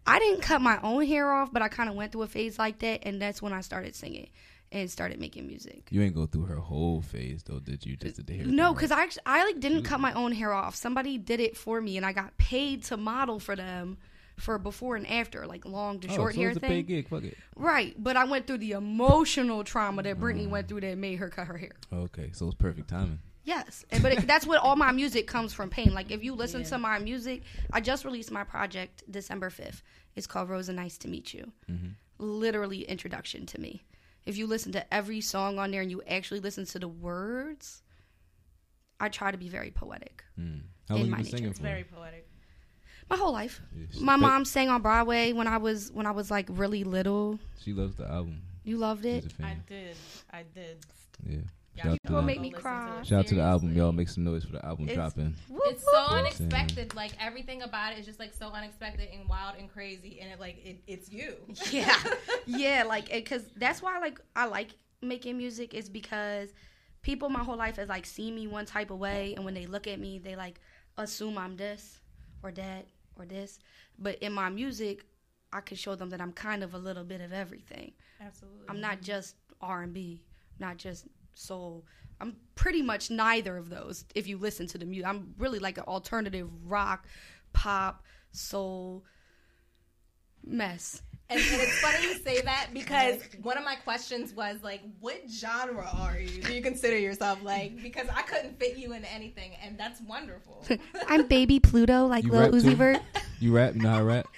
I didn't cut my own hair off, but I kind of went through a phase like that, and that's when I started singing and started making music. You ain't go through her whole phase though, did you? Just did the hair? No, because I like didn't cut my own hair off. Somebody did it for me, and I got paid to model for them for before and after, like long to short hair it's thing. a paid gig. Fuck it. Right, but I went through the emotional trauma that Brittany went through that made her cut her hair. Okay, so it's perfect timing. Yes, but that's what all my music comes from pain. Like if you listen to my music, I just released my project December 5th. It's called Rosa Nice to Meet You. Literally introduction to me. If you listen to every song on there and you actually listen to the words, I try to be very poetic. How long In you my been nature. singing It's for? very poetic. My whole life. Yes. My mom sang on Broadway when I was like really little. She loves the album. You loved She's it? a fan. I did. Yeah. Yeah, Shout out People to make the, me Listen cry. to it. shout out to the album. Seriously. Y'all make some noise for the album It's- dropping. It's so unexpected. Like everything about it is just like so unexpected and wild and crazy, and it's you. Yeah, yeah, like because that's why like I like making music is because people my whole life has like seen me one type of way, and when they look at me, they like assume I'm this or that or this. But in my music, I can show them that I'm kind of a little bit of everything. Absolutely. I'm not just R&B, not just soul. I'm pretty much neither of those. If you listen to the music, I'm really like an alternative rock, pop, soul mess. And it's funny you say that because one of my questions was like, what genre are you? Do you consider yourself like? Because I couldn't fit you into anything, and that's wonderful. I'm baby Pluto, like You Lil rap Uzi too? Vert. You rap? You know how to rap?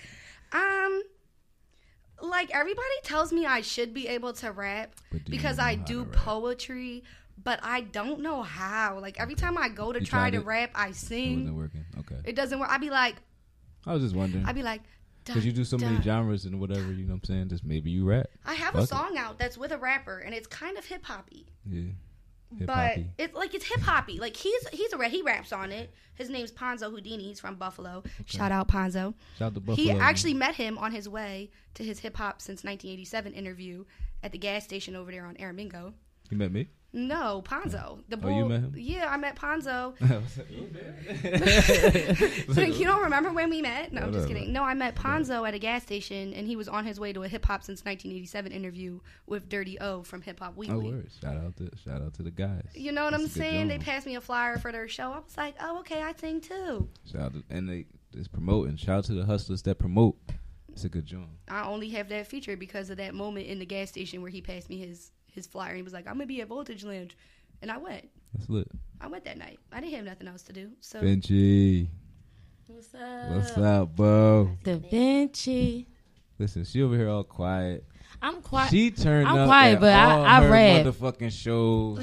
Like everybody tells me I should be able to rap But do you because know I how do to rap? poetry, but I don't know how. Like every time I go to You try tried to it? rap, I It sing. wasn't working. Okay. It doesn't work. I be like, I was just wondering. Because you do so many genres and whatever, you know what I'm saying? Just maybe you rap. I have Fuck a it. song out that's with a rapper, and it's kind of hip hoppy. Yeah. Hip But hoppy. it's hip hoppy. Like he raps on it. His name's Ponzo Houdini. He's from Buffalo. Shout out Ponzo. Shout out to Buffalo. He man. actually met him on his way to his hip hop since 1987 interview at the gas station over there on Aramingo. You met me? No, Ponzo. The Oh, you met him? Yeah, I met Ponzo. I was like, You don't remember when we met? No, I'm just Whatever. kidding. No, I met Ponzo at a gas station, and he was on his way to a hip hop since 1987 interview with Dirty O from Hip Hop oh, Weekly. word. Shout out to the guys. You know what I'm That's a good saying? They joint. passed me a flyer for their show. I was like, oh, okay, I sing too. Shout out to, and they just promoting. Shout out to the hustlers that promote. It's a good joint. I only have that feature because of that moment in the gas station where he passed me his flyer. And he was like, I'm going to be at Voltage Lounge. And I went. That's lit. I went that night. I didn't have nothing else to do. So Vinci. What's up? What's up, bro? Da Vinci. Listen, she over here all quiet. I'm quiet. She turned I'm up quiet, at but all I her rap. motherfucking shows.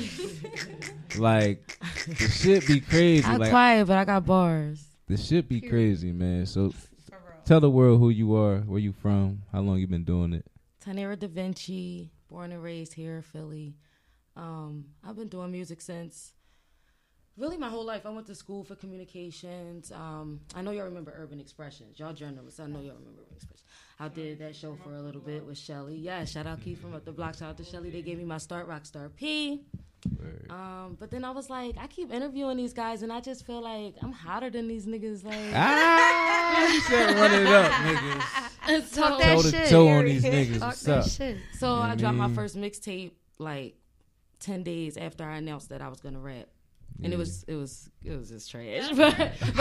Like, the shit be crazy. I'm like, quiet, but I got bars. the shit be crazy, man. So, For real. tell the world who you are, where you from, how long you been doing it. Tanera Da Vinci, born and raised here in Philly. I've been doing music since really my whole life. I went to school for communications. I know y'all remember Urban Expressions. Y'all journalists, I know y'all remember Urban Expressions. I did that show for a little bit with Shelly. Yeah, shout out Keith from Up the Block. Shout out to Shelly. They gave me my start, Rockstar P. Word. But then I was like, I keep interviewing these guys, and I just feel like I'm hotter than these niggas. Like, Ah, you said run it up, niggas. and so, Talk that Toe to shit. toe on these Talk niggas. What's that up? shit. so I dropped my mean? first mixtape like 10 days after I announced that I was gonna rap. And Yeah. it was just trash, but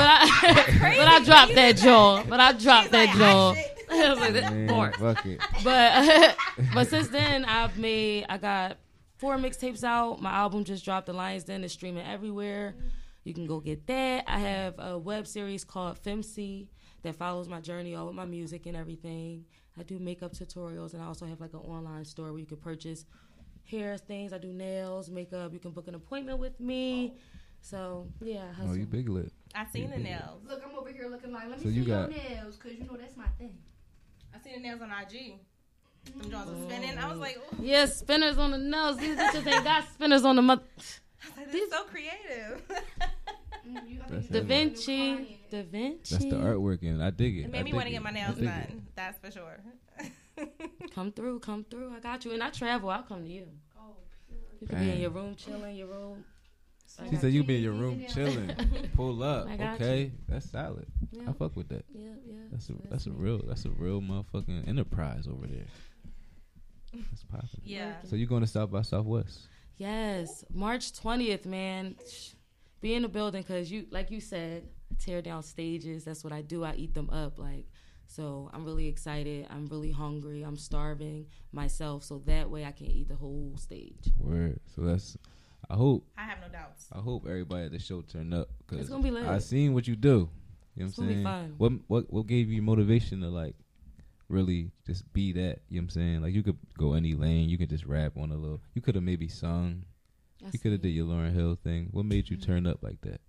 I dropped that jaw. But I dropped that jaw. I was like, Man, "Bored." fuck it. But since then I got 4 mixtapes out. My album just dropped. The Lions Den is streaming everywhere. You can go get that. I have a web series called FemC that follows my journey, all with my music and everything. I do makeup tutorials, and I also have like an online store where you can purchase hair things. I do nails, makeup. You can book an appointment with me. So yeah, I Oh, hustle. you big lit. I seen the nails. Look, I'm over here looking like, let me So see you your got- nails, because you know that's my thing. I seen the nails on IG. Them jaws was spinning. I was like, ooh, Yeah, spinners on the nose. These bitches ain't got spinners on the mother. this is so creative. Da Vinci. Da Vinci. That's the artwork, and I dig it. It made me want to get my nails done. That's for sure. Come through. I got you. And I travel. I'll come to you. You can be in your room, chilling, your room. She said you be in your room chilling. Pull up. I got Okay, that's solid. Yeah. I fuck with that. Yeah. That's a real motherfucking enterprise over there. That's popping. Yeah. So you going to South by Southwest? Yes, March 20th, man. Be in the building because you, like you said, tear down stages. That's what I do. I eat them up. So I'm really excited. I'm really hungry. I'm starving myself, so that way I can eat the whole stage. Word. So that's. I have no doubts. hope everybody at the show turn up because It's gonna be lit. I seen what you do. You know It's what I'm gonna saying? be fun. What gave you motivation to like really just be that? You know what I'm saying? Like you could go any lane. You could just rap on a little. You could have maybe sung. You could have did your Lauryn Hill thing. What made you turn up like that?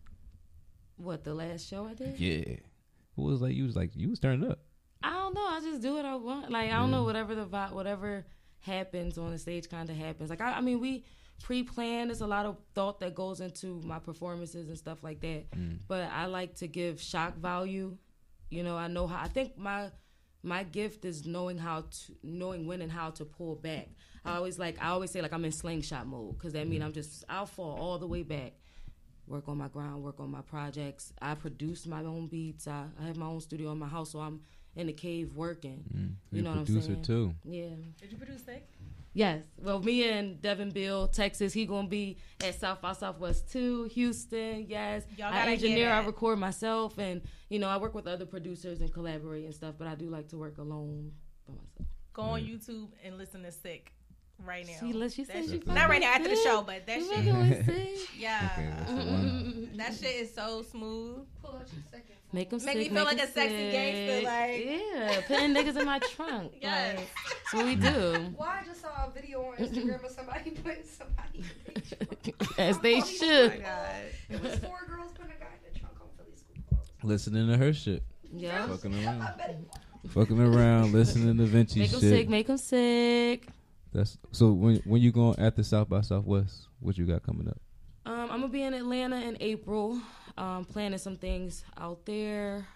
What, the last show I did? Yeah. What was like? You was turning up. I don't know. I just do what I want. Like, I don't know, whatever the vibe, whatever happens on the stage kind of happens. Like, I mean, we pre-plan. There's a lot of thought that goes into my performances and stuff like that. But I like to give shock value. You know, I know how. I think my gift is knowing when and how to pull back. I always say like I'm in slingshot mode because that means I'll fall all the way back. Work on my ground, work on my projects. I produce my own beats. I have my own studio in my house, so I'm in the cave working. You know what I'm saying? Producer too. Yeah. Did you produce Thick? Yes. Well, me and Devin Bill, Texas, he gonna be at South by Southwest too. Houston, yes. Y'all I gotta engineer, get I it. record myself, and I work with other producers and collaborate and stuff. But I do like to work alone by myself. Go on YouTube and listen to Sick right now. She said That she shit- not right now after the Sick. show, but that You shit. fucking with Sick? Yeah. Okay, that's the one. That shit is so smooth. Pull out your second. Make them Make me feel like a sexy gangster, like- yeah, putting niggas in my trunk. Yes. Like, that's what we do. Why I just saw a video on Instagram of somebody putting somebody in their trunk. As they Oh should. my God. It was 4 girls putting a guy in the trunk on Philly school clothes. Listening to her shit. Yeah. Fucking around. I bet it was. Fucking around. Listening to Vinci Make shit. them sick. Make them sick. That's so. When you going at the South by Southwest, what you got coming up? I'm gonna be in Atlanta in April, planning some things out there,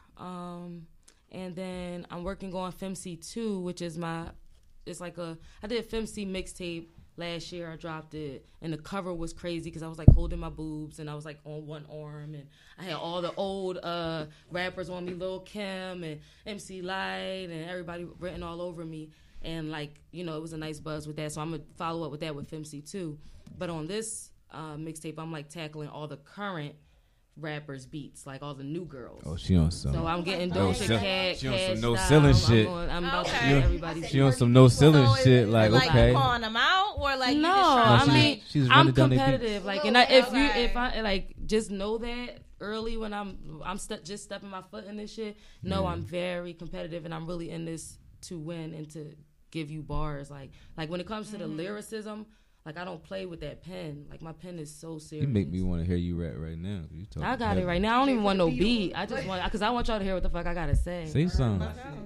and then I'm working on FemC 2, which is I did a FemC mixtape last year. I dropped it, and the cover was crazy because I was like holding my boobs and I was like on one arm, and I had all the old rappers on me, Lil Kim and MC Lyte, and everybody written all over me. And it was a nice buzz with that. So I'm gonna follow up with that with FemC 2. But on this mixtape, I'm like tackling all the current rappers' beats, like all the new girls. Oh, she on some. So I'm getting No Doja ceiling- Cat, she on some Cash no Style. ceiling shit. I'm about to Okay. get everybody's She on some no ceiling So is shit. it Like like okay. calling them out or like you No, just I trying to, mean, she's I'm running down their competitive. Like, and Okay. if I like just know that early when I'm just stepping my foot in this shit. No, I'm very competitive, and I'm really in this to win and to give you bars. Like when it comes to the lyricism, like I don't play with that pen. Like my pen is so serious. You make me want to hear you rap right now. You talking I got heavy. it right now. I don't even want no beat. I just want because I want y'all to hear what the fuck I gotta say. Say something.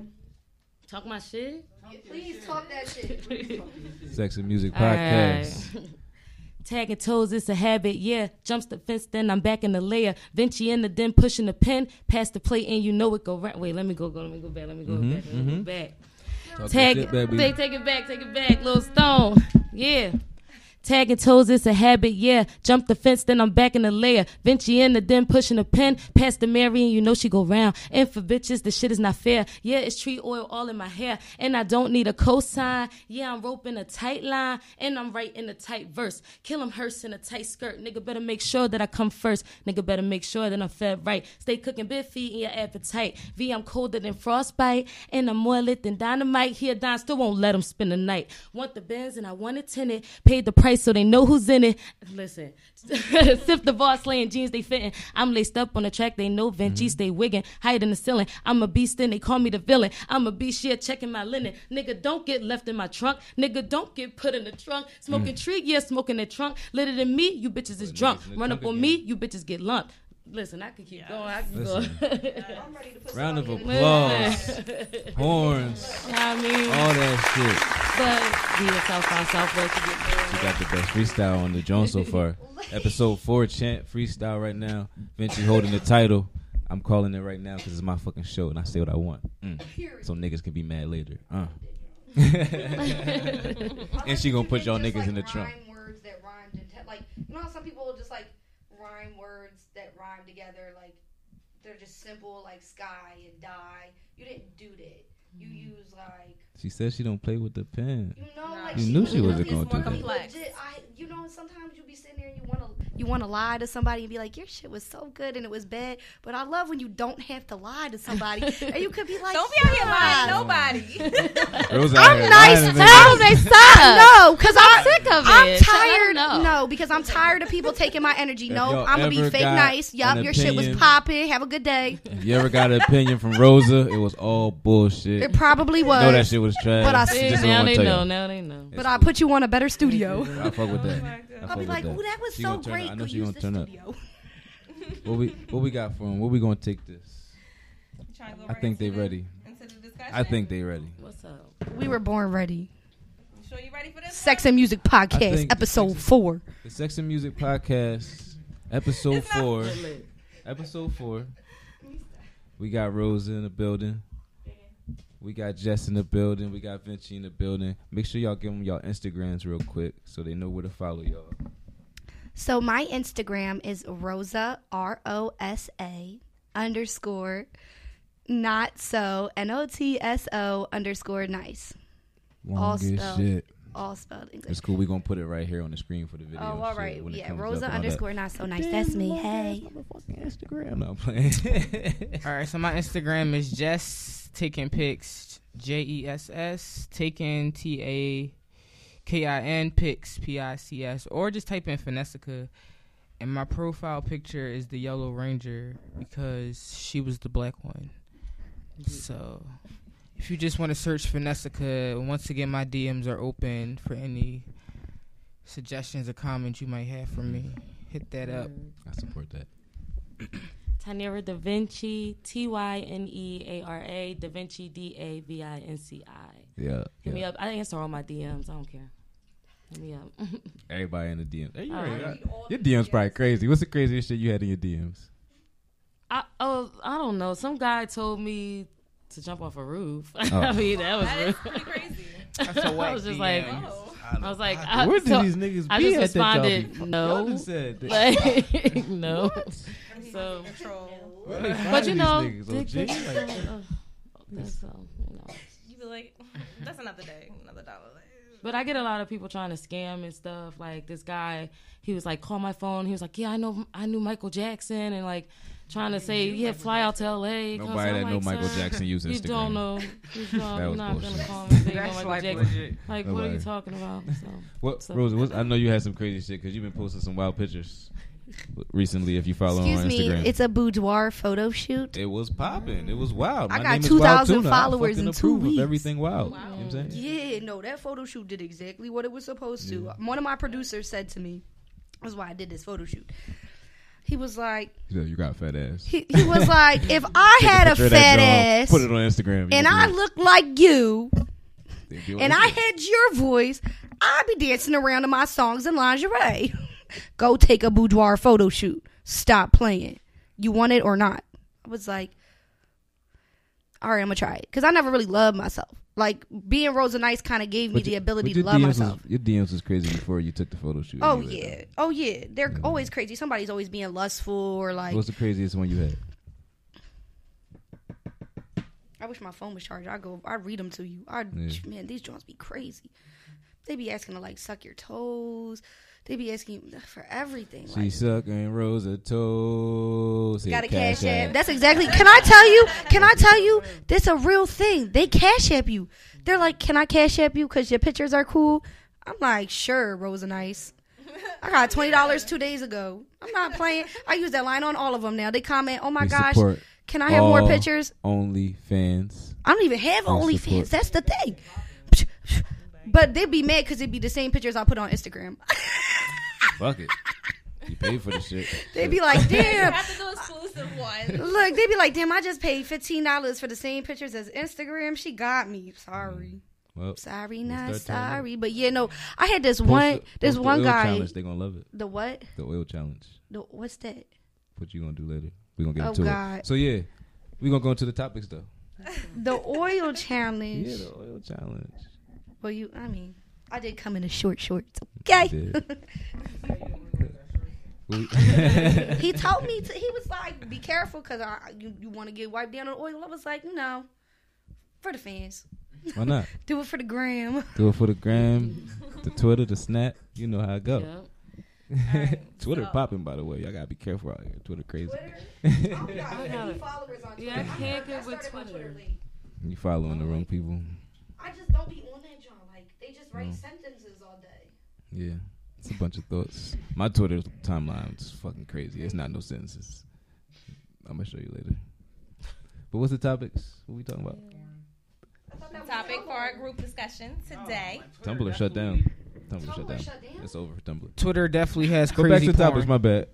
Talk my shit. Please talk that shit. Sex and Music All Podcast. right. Tagging toes, it's a habit, yeah. Jumps the fence, then I'm back in the layer. Vinci in the den, pushing the pen, pass the plate, and you know it go right. Wait, let me go back. Let me go back. Talk Tag that shit, baby. take it back, Lil Stone. Yeah. Tagging toes, it's a habit, yeah. Jump the fence, then I'm back in the layer. Vinci in the den, pushing a pen. Past the Mary, and you know she go round. And for bitches, the shit is not fair. Yeah, it's tree oil all in my hair. And I don't need a cosign. Yeah, I'm roping a tight line. And I'm writing a tight verse. Kill him hearse in a tight skirt. Nigga better make sure that I come first. Nigga better make sure that I'm fed right. Stay cooking big feet in your appetite. V, I'm colder than frostbite. And I'm more lit than dynamite. Here, Don still won't let him spend the night. Want the Benz and I want it tinted. Paid the price so they know who's in it. Listen, sip the bar slaying jeans they fitting. I'm laced up on the track, they know Vinci stay wigging. Higher than the ceiling, I'm a beast and they call me the villain. I'm a beast here checking my linen. Nigga, don't get left in my trunk. Nigga, don't get put in the trunk. Smoking tree, yeah, smoking the trunk. Litter than me, you bitches is drunk. niggas in the Run up trunk on me, you bitches get lumped. Listen, I could keep going. I can Listen. go. I'm ready to put Round of somebody in applause. Horns. I mean, All that but be a South by Southwest to get shit. You got the best freestyle on the joint so far. Episode 4 chant freestyle right now. Vinci holding the title. I'm calling it right now because it's my fucking show and I say what I want. So niggas can be mad later. And she gonna put y'all niggas in the trunk. Rhyme words that rhymed and meant like, you know how some people will just like rhyme words that rhyme together, like they're just simple, like sky and die. You didn't do that. You use like. She said she don't play with the pen. You know, like You knew she wasn't gonna do that. complex. You know, sometimes you be sitting there and you want to lie to somebody and be like, your shit was so good and it was bad. But I love when you don't have to lie to somebody and you could be like, Don't be out here lying to nobody. I'm nice. Tell they suck. No, because I'm sick of I'm it. tired. No. No, because I'm tired of people taking my energy. If No, y'all I'm gonna be ever fake got nice. Yup, an your shit was opinion- popping. Have a good day. If you ever got an opinion from Rosa, it was all bullshit. It probably was. know that shit was trash. But I She see- just Now don't they wanna know. tell Now they know. But I put you on a better studio. you. I fuck with that. I I'll fuck be with like, that. ooh, that was She so gonna turn great. up. I know Go she use gonna the turn up. studio. What we got for them? What we gonna take this? Trying to go I right think they into the- ready. into the discussion. I think they ready. What's up? We were born ready. You sure you ready for this? Sex and Music Podcast, think episode 4. The Sex and Music Podcast, episode It's not 4. Episode 4. We got Rosa in the building. We got Jess in the building. We got Vinci in the building. Make sure y'all give them y'all Instagrams real quick so they know where to follow y'all. So my Instagram is Rosa, ROSA _ not so NOTSO _ nice. Long as spelled. shit. All spelled English. It's cool. We're going to put it right here on the screen for the video. Oh, and all shit right. when it Yeah, comes Rosa up and all that. _ not so nice. That's me. Hey. Motherfucking Instagram. No, I'm playing. All right, so my Instagram is Jess Taking Pics, JESS Taking TAKIN Pics PICS, or just type in Finessica. And my profile picture is the Yellow Ranger because she was the black one. So if you just want to search Finessica, once again my DMs are open for any suggestions or comments you might have for me. Hit that up. I support that. Tanera Da Vinci, TYNEARA, Da Vinci DAVINCI. Yeah. Hit me up. I answer all my DMs. I don't care. Hit me up. Everybody in the DMs. Hey, you All already right. got- your DMs probably crazy. What's the craziest shit you had in your DMs? I don't know. Some guy told me to jump off a roof. Oh. I mean, that was That real. is pretty crazy. That's a I whack was just DM. like, Oh. I was like, Where did so these niggas I be just at that y'all responded, be- no. Y'all just said that. Like, no. So, Control. Where they but find you these know, niggas, dick OG? pics, Like, that's you know. You be like, that's another day, another dollar. But I get a lot of people trying to scam and stuff. Like this guy, he was like, call my phone. He was like, yeah, I knew Michael Jackson, and like trying to say, yeah, fly out to LA. Nobody I'm that like, know Michael son, Jackson use You Instagram. don't know. You're was not bullshit. gonna call me. Say you know That's Michael like Jackson. legit. Like, what are you Nobody. talking about? So, What, So- Rosa? I know you had some crazy shit because you've been posting some wild pictures recently. If you follow Excuse on me, Instagram, it's a boudoir photo shoot. it was popping. It was wild. I My got name is 2,000 Wild Tuna. followers I fucking in 2 approve of weeks. everything wild. You know what I'm saying? Yeah, no, that photo shoot did exactly what it was supposed to. One of my producers said to me, that's why I did this photo shoot. He was like, Yeah, you got a fat ass. he was like, if I had a Picture of that fat jaw, ass Put it on Instagram. and You can I do it. looked like you They do and it. I had your voice, I'd be dancing around to my songs in lingerie. Go take a boudoir photo shoot. Stop playing. You want it or not? I was like, all right, I'm going to try it. Because I never really loved myself. Like, being Rosa Nice kind of gave me But the your- ability but to your love DMs myself. Was, your DMs was crazy before you took the photo shoot. Oh, anyway, yeah. though. Oh, yeah. They're always crazy. Somebody's always being lustful or like, What's the craziest one you had? I wish my phone was charged. I'd read them to you. Man, these joints be crazy. They be asking to like suck your toes. They be asking for everything. She Like, sucking Rosa toes. got a Hit cash app. App. That's exactly. Can I tell you? That's a real thing. They cash app you. They're like, can I cash app you because your pictures are cool? I'm like, sure, Rosa Nice. I got $20 2 days ago. I'm not playing. I use that line on all of them now. They comment, oh my We gosh, support can I have more all pictures? OnlyFans. I don't even have We OnlyFans. support- That's the thing. But they'd be mad because it'd be the same pictures I put on Instagram. Fuck it. You paid for the shit. They'd be like, You damn. have to do exclusive ones. Look, they'd be like, damn, I just paid $15 for the same pictures as Instagram. She got me. Sorry. Well, Sorry, We'll not start telling sorry. But yeah, no. I had this post one the- this post the one oil guy. Challenge, they gonna love it. The what? The oil challenge. What's that? What you gonna do later? We gonna get Oh, into God. it. So yeah, we gonna go into the topics though. The oil challenge. Yeah, the oil challenge. Well, I did come in a short shorts. Okay. He told me to. He was like, "Be careful, cause you want to get wiped down on oil." I was like, "No, for the fans. Why not? Do it for the gram." Do it for the gram, the Twitter, the Snap. You know how it go. Yep. Alright, Twitter so- popping, by the way. Y'all gotta be careful out here. Twitter crazy. Followers on Twitter. Yeah, I can't get with Twitter. You following the wrong people. I just don't be on that, John. Like they just write sentences all day. Yeah, it's a bunch of thoughts. My Twitter timeline is fucking crazy. It's not no sentences. I'm gonna show you later. But what's the topics? What we talking about? The topic for our group discussion today. Tumblr shut down. Tumblr shut Tumblr down. shut down? It's over for Tumblr. Twitter definitely has Go back crazy to the porn. topics. My bad.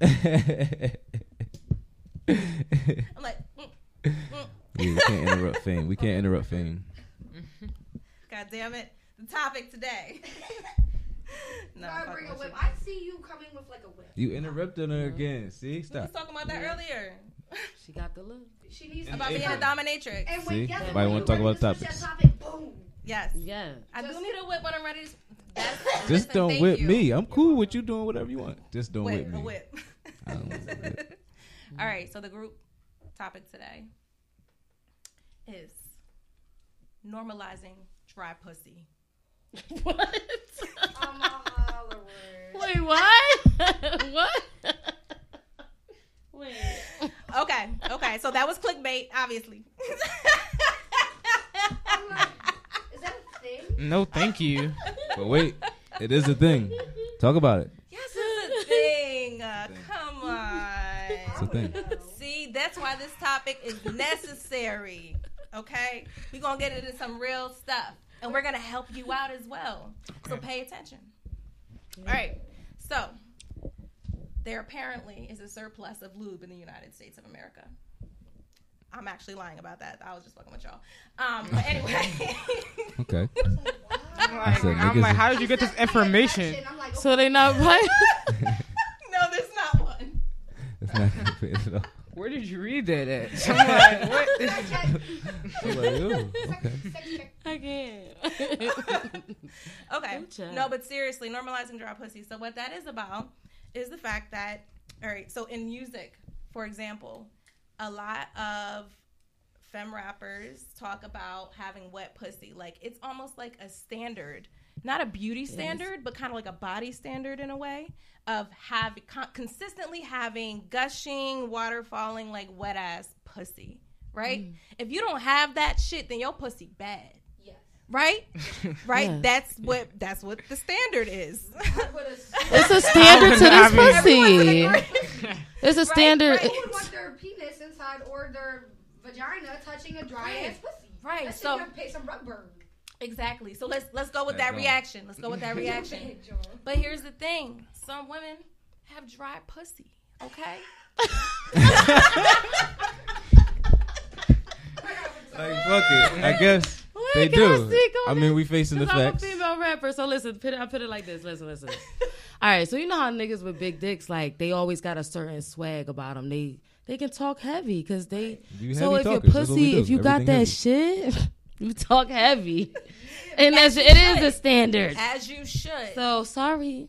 I'm like, Yeah, we can't interrupt fame. We can't interrupt fame. God damn it. The topic today. No, I fuck bring a with whip. you. I see you coming with like a whip. You interrupted her again. See? We was Stop. talking about that earlier. She got the look. She needs About to being a dominatrix. And See? when guess Everybody what? wanna You talk ready about to switch topics. that topic, boom. Yes. Yeah. I do need a whip when I'm ready to. Just listen, don't thank whip you. me. I'm cool with you doing whatever you want. Just don't whip Whip, me. a whip. I don't want a whip. All right, so the group topic today is normalizing dry pussy. What? I'm a holler word. Wait, what? What? Wait. Okay, so that was clickbait, obviously. I'm like, is that a thing? No, thank you. But wait, it is a thing. Talk about it. Yes, it's a thing. Come on. It's a thing. See, that's why this topic is necessary. Okay? We're going to get into some real stuff. And we're going to help you out as well. So pay attention. All right. So, there apparently is a surplus of lube in the United States of America. I'm actually lying about that. I was just fucking with y'all. But anyway. Okay. I'm said like, niggas- how did you get this information? I'm like, So they not right? No, there's not one. It's not gonna fit at all. Where did you read that at? I'm like, what? I'm like, ooh, okay. I can't. Okay. Good job. No, but seriously, normalizing dry pussy. So what that is about is the fact that, all right, so in music, for example, a lot of femme rappers talk about having wet pussy. Like, it's almost like a standard, not a beauty standard, but kind of like a body standard in a way of consistently having gushing, water falling, like wet ass pussy, right? If you don't have that shit, then your pussy bad. Right? Right? Yeah. That's what the standard is. It's a standard to this pussy. It's a standard. Who would want their penis inside or their vagina touching a dry ass pussy? Right. That So shit can pay some rubber. exactly. So let's go with that That's reaction. Let's go with that reaction. But here's the thing. Some women have dry pussy. Okay? Like, fuck it. I guess they Can I do. speak on I mean, we facing the 'Cause I'm a facts. female rapper, so listen. I put it like this. Listen. All right, so you know how niggas with big dicks, like they always got a certain swag about them. They can talk heavy because they. You So heavy if your talkers, that's what we pussy, do. if you got Everything that heavy. shit, you talk heavy, and As it you is should. a standard. As you should. So sorry,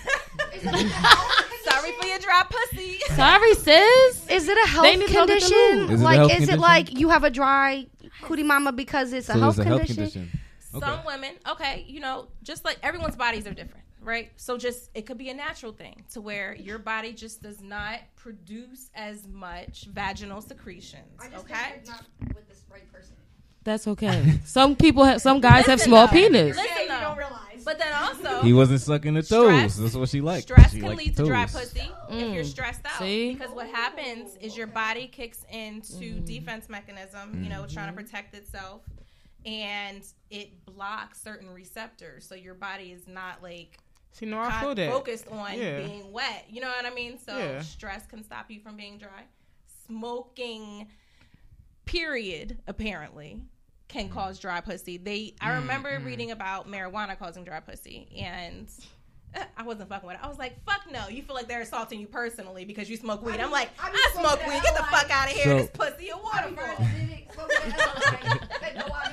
Sorry for your dry pussy. sorry, sis. Is it a health They need to go get the condition? lube. Is it a Like, health is condition? it like you have a dry cootie mama because it's a So health there's a health condition? condition. Okay. Some women, okay, you know, just like everyone's bodies are different, right? So just it could be a natural thing to where your body just does not produce as much vaginal secretions. Okay. not with this right person. That's okay. Some guys have Listen small though. penis. Listen though. realize. But then also He wasn't sucking the Stress- toes. That's what she liked. stress She can liked lead the to dry toes. pussy if you're stressed out. See? Because what happens is your body kicks into defense mechanism, you know, trying to protect itself, and it blocks certain receptors. So your body is not like See, no, I feel that. focused on Yeah. being wet. You know what I mean? So Yeah. stress can stop you from being dry. Smoking, period, apparently, can cause dry pussy. I remember reading about marijuana causing dry pussy, and I wasn't fucking with it. I was like, fuck no. You feel like they're assaulting you personally because you smoke weed. I'm like, I be I smoke smoking weed. that Get the L fuck out of here. So- This pussy a waterfall.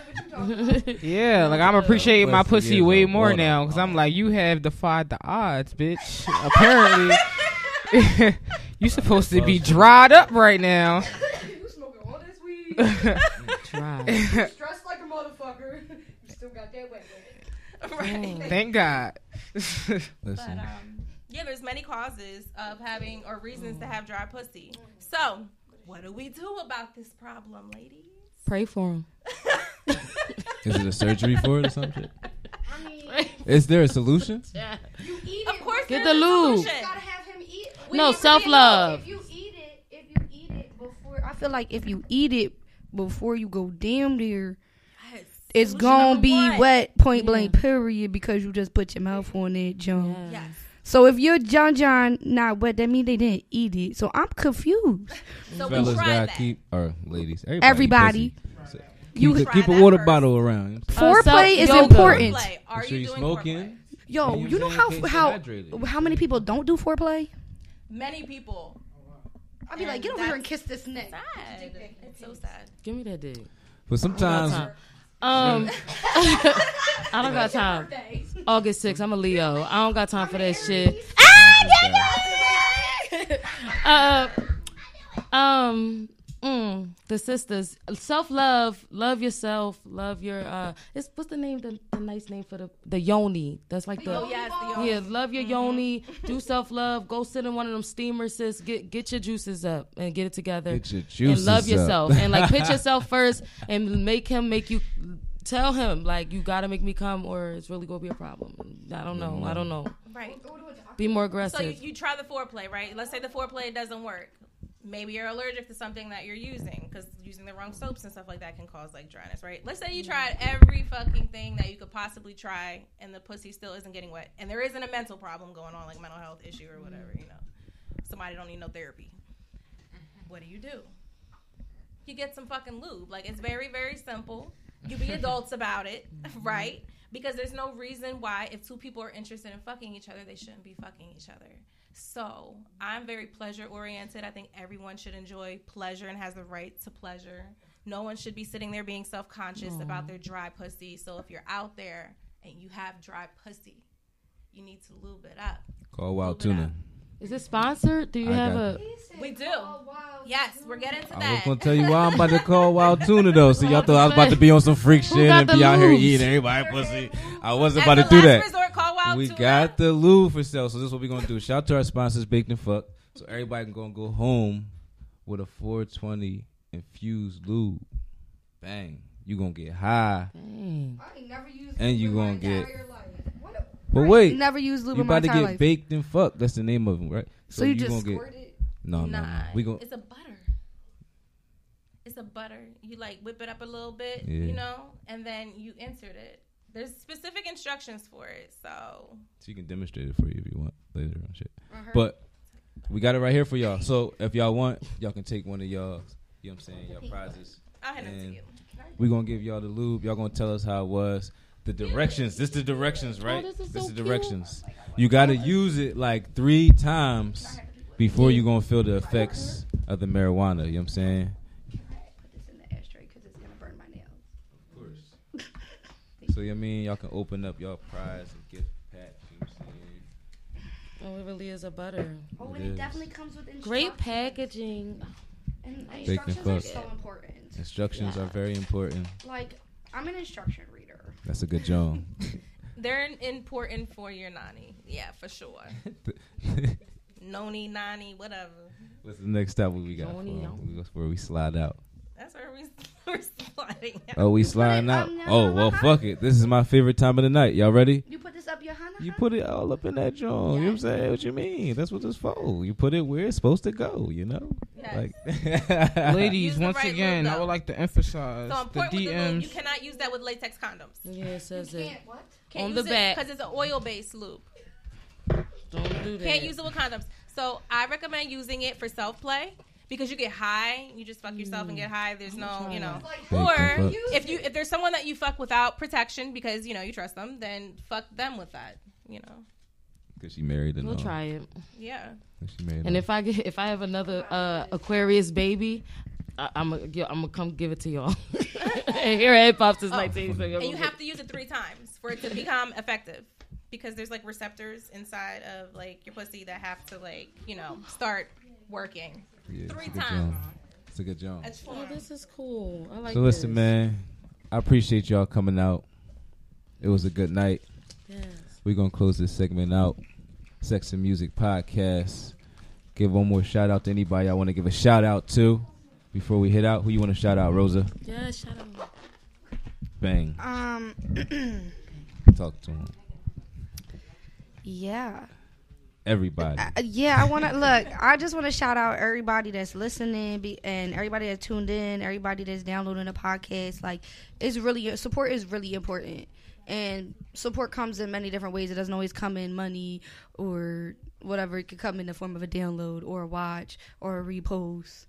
Yeah, like I'm appreciating my Pussy pussy is way a more water. now because I'm like, you have defied the odds, bitch. Apparently, you supposed to be dried up right now. You smoking all this weed? Try. Stressed like a motherfucker. You still got that wet. Right. Thank God. Listen, But yeah, there's many causes of having or reasons to have dry pussy. So, what do we do about this problem, ladies? Pray for him. is it a surgery for it or something? I mean, Is there a solution? you eat Of it. course, Get there's the a lube. You solution. gotta have him eat. No, self-love. If you eat it before, I feel like if you eat it before you go damn there, Yes. it's Solution gonna number be one. wet, point blank, period, because you just put your mouth on it, John. Yes. So if your John not wet, that means they didn't eat it. So I'm confused. So we Fellas tried gotta that. keep, or ladies, Everybody. pussy. You Keep, try keep a that water first. bottle around. Foreplay is yoga. important. Foreplay. Are Make sure you you doing smoking. foreplay? Yo, You you know know what I'm saying? how Stay hydrated. how many people don't do foreplay? Many people. I'll be like, And get over here and that's kiss this neck. Sad. It's so sad. Give me that dick. But sometimes, I don't got time. August 6th, I'm a Leo. I don't got time for that shit. The sisters, self-love, love yourself, love your what's the name, the nice name for the yoni. That's like the Oh yes, the yoni. yeah, love your yoni, do self-love, go sit in one of them steamers, sis, get your juices up and get it together. Get your And juices love up. yourself and like pitch yourself first and make you tell him like, you gotta make me come or it's really gonna be a problem. I don't know. Right. Be more So aggressive. you try the foreplay, right? Let's say the foreplay doesn't work. Maybe you're allergic to something that you're using because using the wrong soaps and stuff like that can cause like dryness, right? Let's say you tried every fucking thing that you could possibly try and the pussy still isn't getting wet. And there isn't a mental problem going on, like mental health issue or whatever, you know. Somebody don't need no therapy. What do? You get some fucking lube. Like, it's very, very simple. You be adults about it, right? Because there's no reason why if two people are interested in fucking each other, they shouldn't be fucking each other. So I'm very pleasure oriented. I think everyone should enjoy pleasure and has the right to pleasure. No one should be sitting there being self-conscious about their dry pussy. So if you're out there and you have dry pussy, you need to lube it up. Call Wild Lube it Tuna. up. Is it sponsored? Do you I have got a? We do. Yes, we're getting to I was that. gonna tell you why I'm about to call Wild Tuna though. So y'all thought I was about to be on some freak shit got and the be out here lubes? eating everybody pussy. I wasn't As about a to do last that. resort, call Wild We Tuna. got the lube for sale. So this is what we're gonna do. Shout out to our sponsors, Baked and Fuck. So everybody can go home with a 420 infused lube. Bang. You gonna get high. Dang. I ain't never used And lube you in my gonna get- entire life. What But I wait, never used lube you in my about to entire get life. baked and fucked. That's the name of them, right? So you just gonna squirt it? No. Nah, We gonna it's a butter. It's a butter. You like whip it up a little bit, Yeah. you know, and then you insert it. There's specific instructions for it, so you can demonstrate it for you if you want later on shit. But we got it right here for y'all. So if y'all want, y'all can take one of y'all's, you know what I'm saying, y'all prizes. I'll hand it to And you. we gonna give y'all the lube. Y'all gonna tell us how it was. The directions. This the directions, right? this is This so the cute. directions. You gotta use it like 3 times before you gonna feel the effects of the marijuana. You know what I'm saying? Put this in the ashtray because it's gonna burn my nails. Of course. So you know what I mean, y'all can open up y'all prize and gift pack. You know what I'm saying? Oh, it really is a butter. Oh, It and it is. definitely comes with instructions. Great packaging. And Bacon instructions are fuck. so important. Instructions are very important. Like, I'm an instruction reader. That's a good job. They're important for your nani. Yeah, for sure. Noni, nani, whatever. What's the next stop we got? Tony, no. That's where we slide out. That's where we're sliding out. Oh, we sliding it out. up now, Oh, well, huh? fuck it. This is my favorite time of the night. Y'all ready? You put this up your hana? You put it all up in that joint. You know what I'm saying? What you mean? That's what it's for. You put it where it's supposed to go, you know? Yes. Like, Ladies, Use the once right again, lube, I though. would like to emphasize So the important with the lube, you DMs. cannot use that with latex condoms. Yeah, it says it. Can't what? Can't On use the back. because it's an oil-based lube. Don't do that. Can't use it with condoms. So I recommend using it for self-play because you get high. You just fuck yourself and get high. There's no, you know. Bacon Or fuck. if there's someone that you fuck without protection because you know you trust them, then fuck them with that. You know. Because she married and We'll all. try it. Yeah. 'Cause she married And all. if I have another Aquarius baby, I'm gonna come give it to y'all. Here at Hip Hop since 19. And you have to use it 3 times for it to become effective. Because there's like receptors inside of like your pussy that have to like, start working. Yeah, 3 times. It's a good job. Oh, this is cool. I like So listen, man, I appreciate y'all coming out. It was a good night. Yes. We're going to close this segment out. Sex and Music Podcast. Give one more shout out to anybody I want to give a shout out to before we hit out. Who you want to shout out, Rosa? Yeah, shout out. Bang. Talk to him. Yeah. Everybody. I want to look. I just want to shout out everybody that's listening and everybody that tuned in, everybody that's downloading the podcast. Like, support is really important, and support comes in many different ways. It doesn't always come in money or whatever. It could come in the form of a download or a watch or a repost,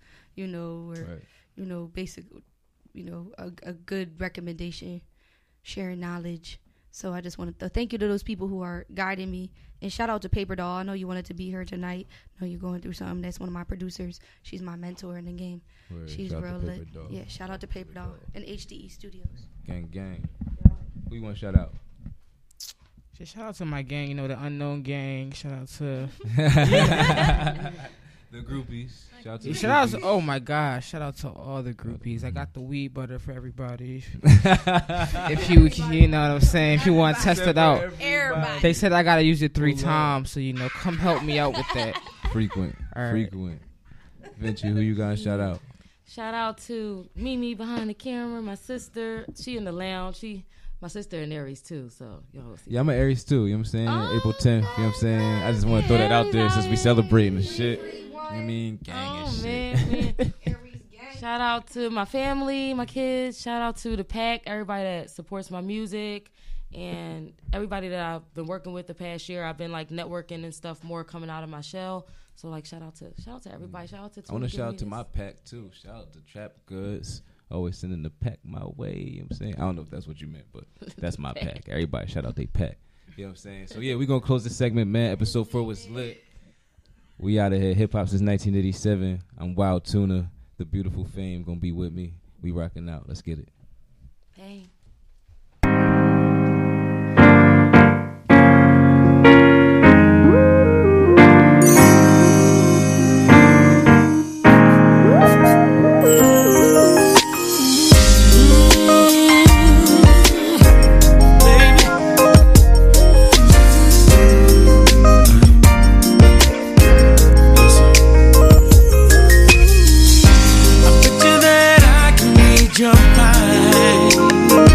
basic, a good recommendation, sharing knowledge. So I just wanted to thank you to those people who are guiding me. And shout out to Paper Doll. I know you wanted to be here tonight. I know you're going through something. That's one of my producers. She's my mentor in the game. Word. She's Shout real out to lit. Paper Doll. Yeah, shout out to Paper Doll and HDE Studios. Gang, gang. Who you want to shout out? Just shout out to my gang, the Unknown Gang. Shout out to the groupies. Shout out to oh my gosh, shout out to all the groupies. I got the weed butter for everybody. If you know what I'm saying, if you want to test it out. Everybody. They said I got to use it 3 times, so come help me out with that. Frequent. All right. Frequent. Vinci, who you gonna shout out? Shout out to Mimi behind the camera, my sister. She in the lounge. My sister in Aries too, so y'all see. Yeah, I'm an Aries too, you know what I'm saying? Oh, April 10th, you know what I'm saying? I just want to throw that out there since we celebrating and shit. You know what I mean? Gang and shit. Man. Shout out to my family, my kids. Shout out to the pack, everybody that supports my music, and everybody that I've been working with the past year. I've been like networking and stuff more, coming out of my shell. So like shout out to everybody. Shout out to I want to shout out to my pack too. Shout out to Trap Goods. Always sending the pack my way. You know what I'm saying? I don't know if that's what you meant, but that's my pack. Everybody shout out they pack. You know what I'm saying? So yeah, we're gonna close this segment, man. Episode 4 was lit. We out of here. Hip hop since 1987. I'm Wild Tuna. The beautiful Fame gonna be with me. We rocking out. Let's get it. Hey. Your mind.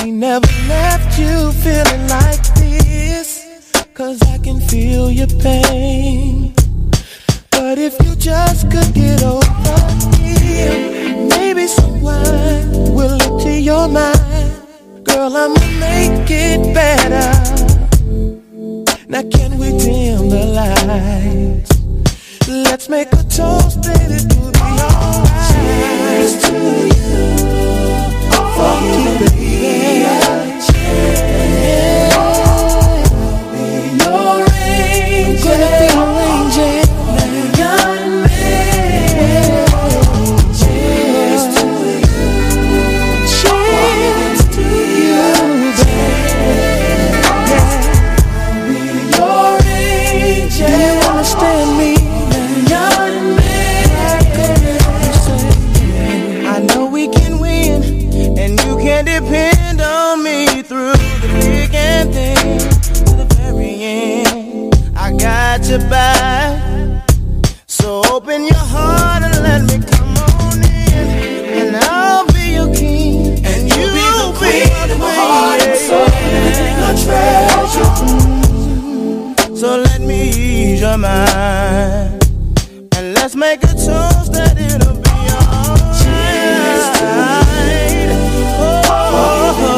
ain't never left you feeling like this, 'cause I can feel your pain. But if you just could get over him, maybe someone will look to your mind. Girl, I'ma make it better. Now can we dim the lights? Let's make a toast that it will be alright. Cheers to you. For you, baby. Yeah. I'll be your angel. I'm gonna be your angel. Young man. Cheers to you. Cheers to you, baby. Yeah. I'll be your angel. Do you understand me? I know we can win, and you can depend on me through the thick and thin, to the very end. I got your back, so open your heart and let me come on in, and I'll be your king, and you'll be the queen of my heart and soul, a treasure. So let me ease your mind. Let's make a toast that it'll be alright. Cheers to you. I'll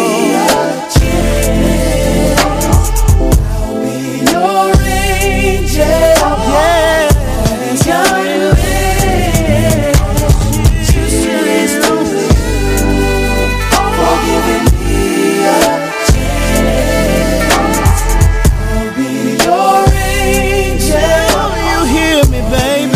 be your angel. Yeah. Young man. Cheers to you. For giving me a chance. I'll be your angel. You hear me, baby?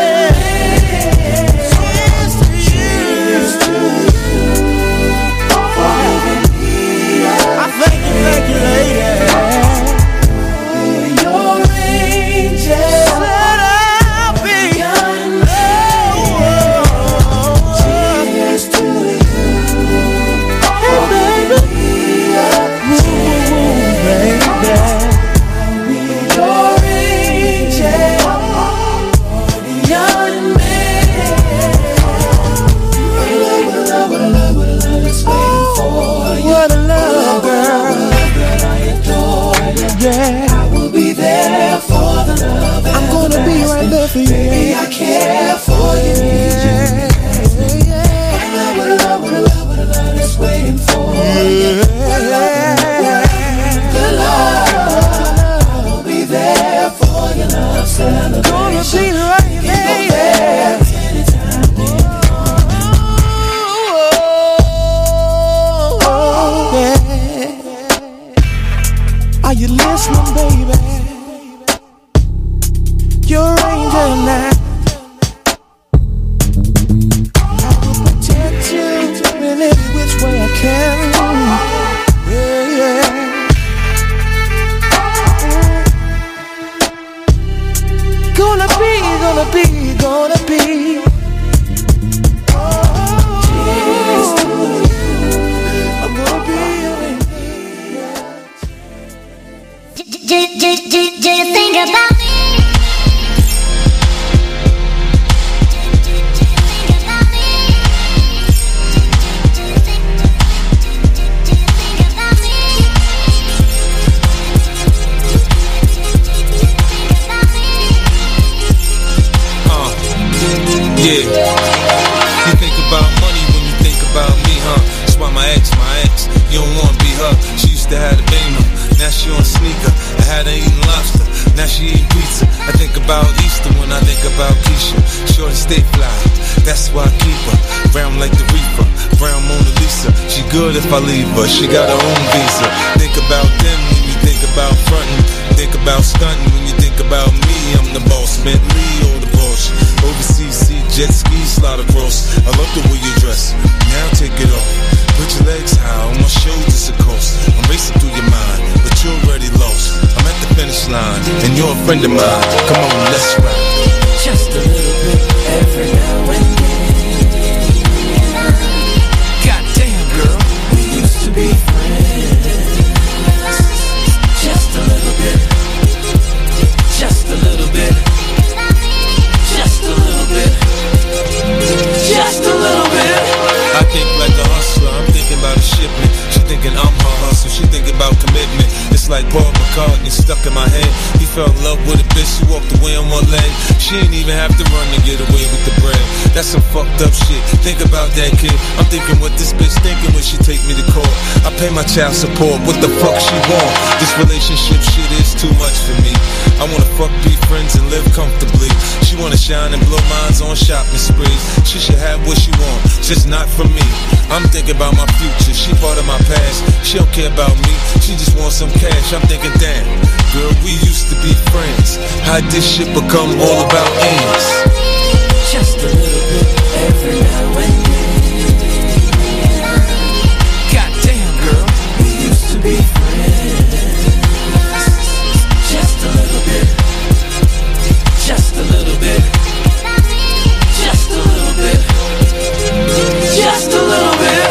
Baby, I care for you. What a love is waiting for you. Good love, I will be there for your love celebration. Gonna be right there anytime. Yeah. Are you listening, baby? Your angel now. I will protect you in any which way I can. Yeah, yeah. Gonna be. Cheers to you. I'm gonna be your angel. Do you think about me? Yeah, you think about money when you think about me, huh? That's why my ex, you don't wanna be her. She used to have a Beamer, now she on sneaker. I had her eating lobster, now she eating pizza. I think about Easter when I think about Keisha. Shorty stay fly, that's why I keep her. Brown like the Reaper, brown Mona Lisa. She good if I leave her, she got her own visa. Think about them when you think about frontin'. Think about stunting when you think about me. I'm the boss, Bentley or the Porsche. Overseas, see jet ski, slide across. I love the way you dress, now take it off. Put your legs high, on my shoulders of course. I'm racing through your mind, but you're already lost. I'm at the finish line, and you're a friend of mine. Come on, let's ride. Just a little bit, every now and then. Goddamn, girl, we used to be friends. Just a little bit. Just a little bit. Just a little bit. Just a little bit. I think like a hustler, I'm thinking about a shipment. She thinking I'm her hustle. She think about commitment. It's like Paul McCartney stuck in my head. He fell in love with a bitch, she walked away on one leg. She ain't even have to run to get away with the bread. That's some fucked up shit. Think about that kid. I'm thinking what this bitch thinking when she take me to court. I pay my child support. What the fuck she want? This relationship shit is too much for me. I wanna fuck, be friends, and live comfortably. She wanna shine and blow minds on shopping sprees. She should have what she want, just not for me. I'm thinking about my future. She part of my past. She don't care about me. She just wants some cash. I'm thinking, damn, girl, we used to be friends. How'd this shit become all about ends? Just a little bit every now and then. Goddamn, girl, We used to be friends. Just a little bit. Just a little bit. Just a little bit. Just a little bit.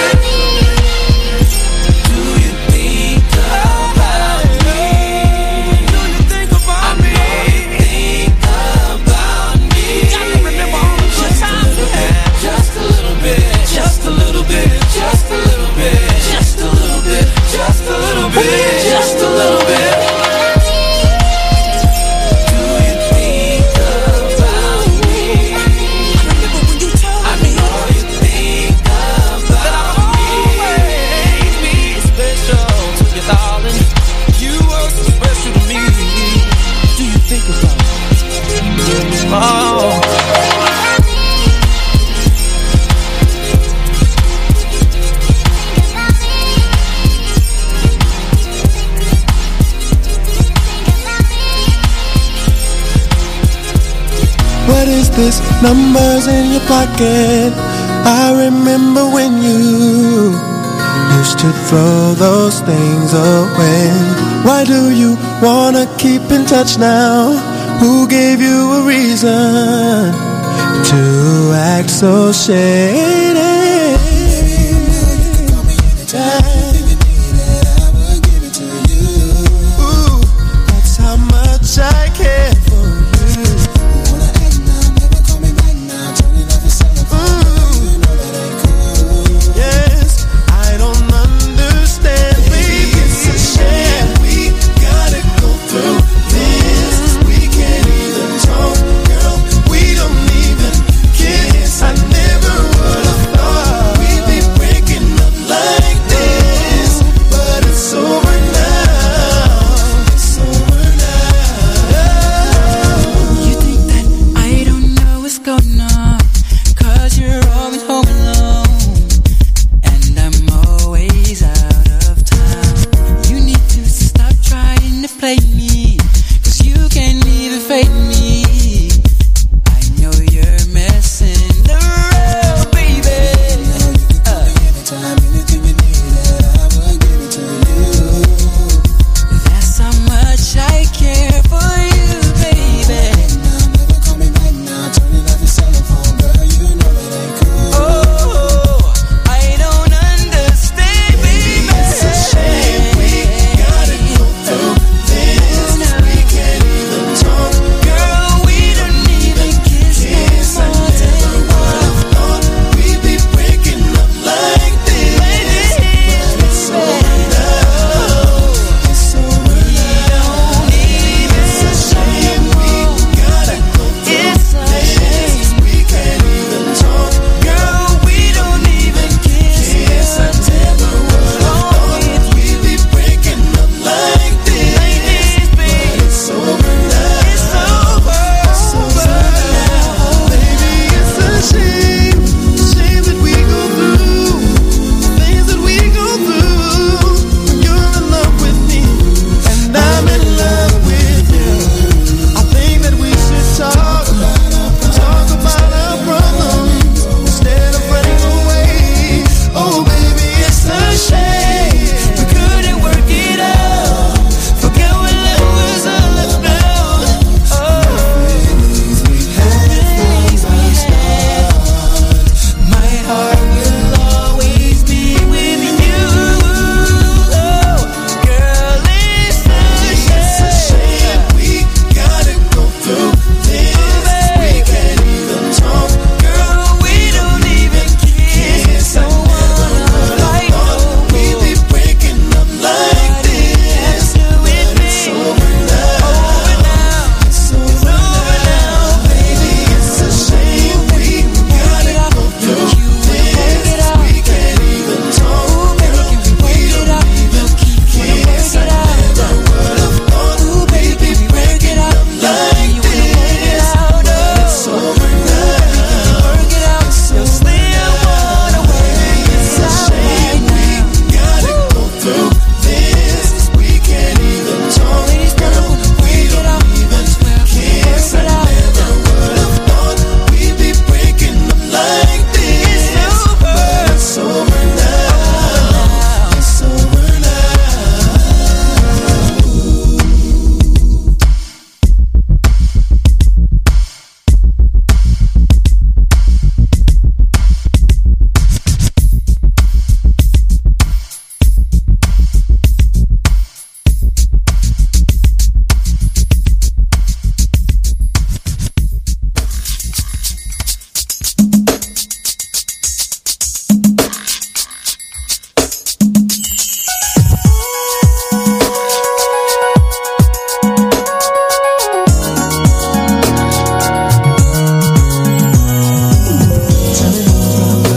Do you think about me? Do you think about me? Think about me. Gotta remember all the good times we had. Just a little bit. Just a little bit. Just a little bit. Just a little bit. Just a little bit. Just a little bit. Do you think about me? I remember when you told me. Do you think about that I'll always be special to you, darling? you are so special to me. Do you think about me? Oh. What is this? Numbers in your pocket. I remember when you used to throw those things away. Why do you wanna keep in touch now? Who gave you a reason to act so shady?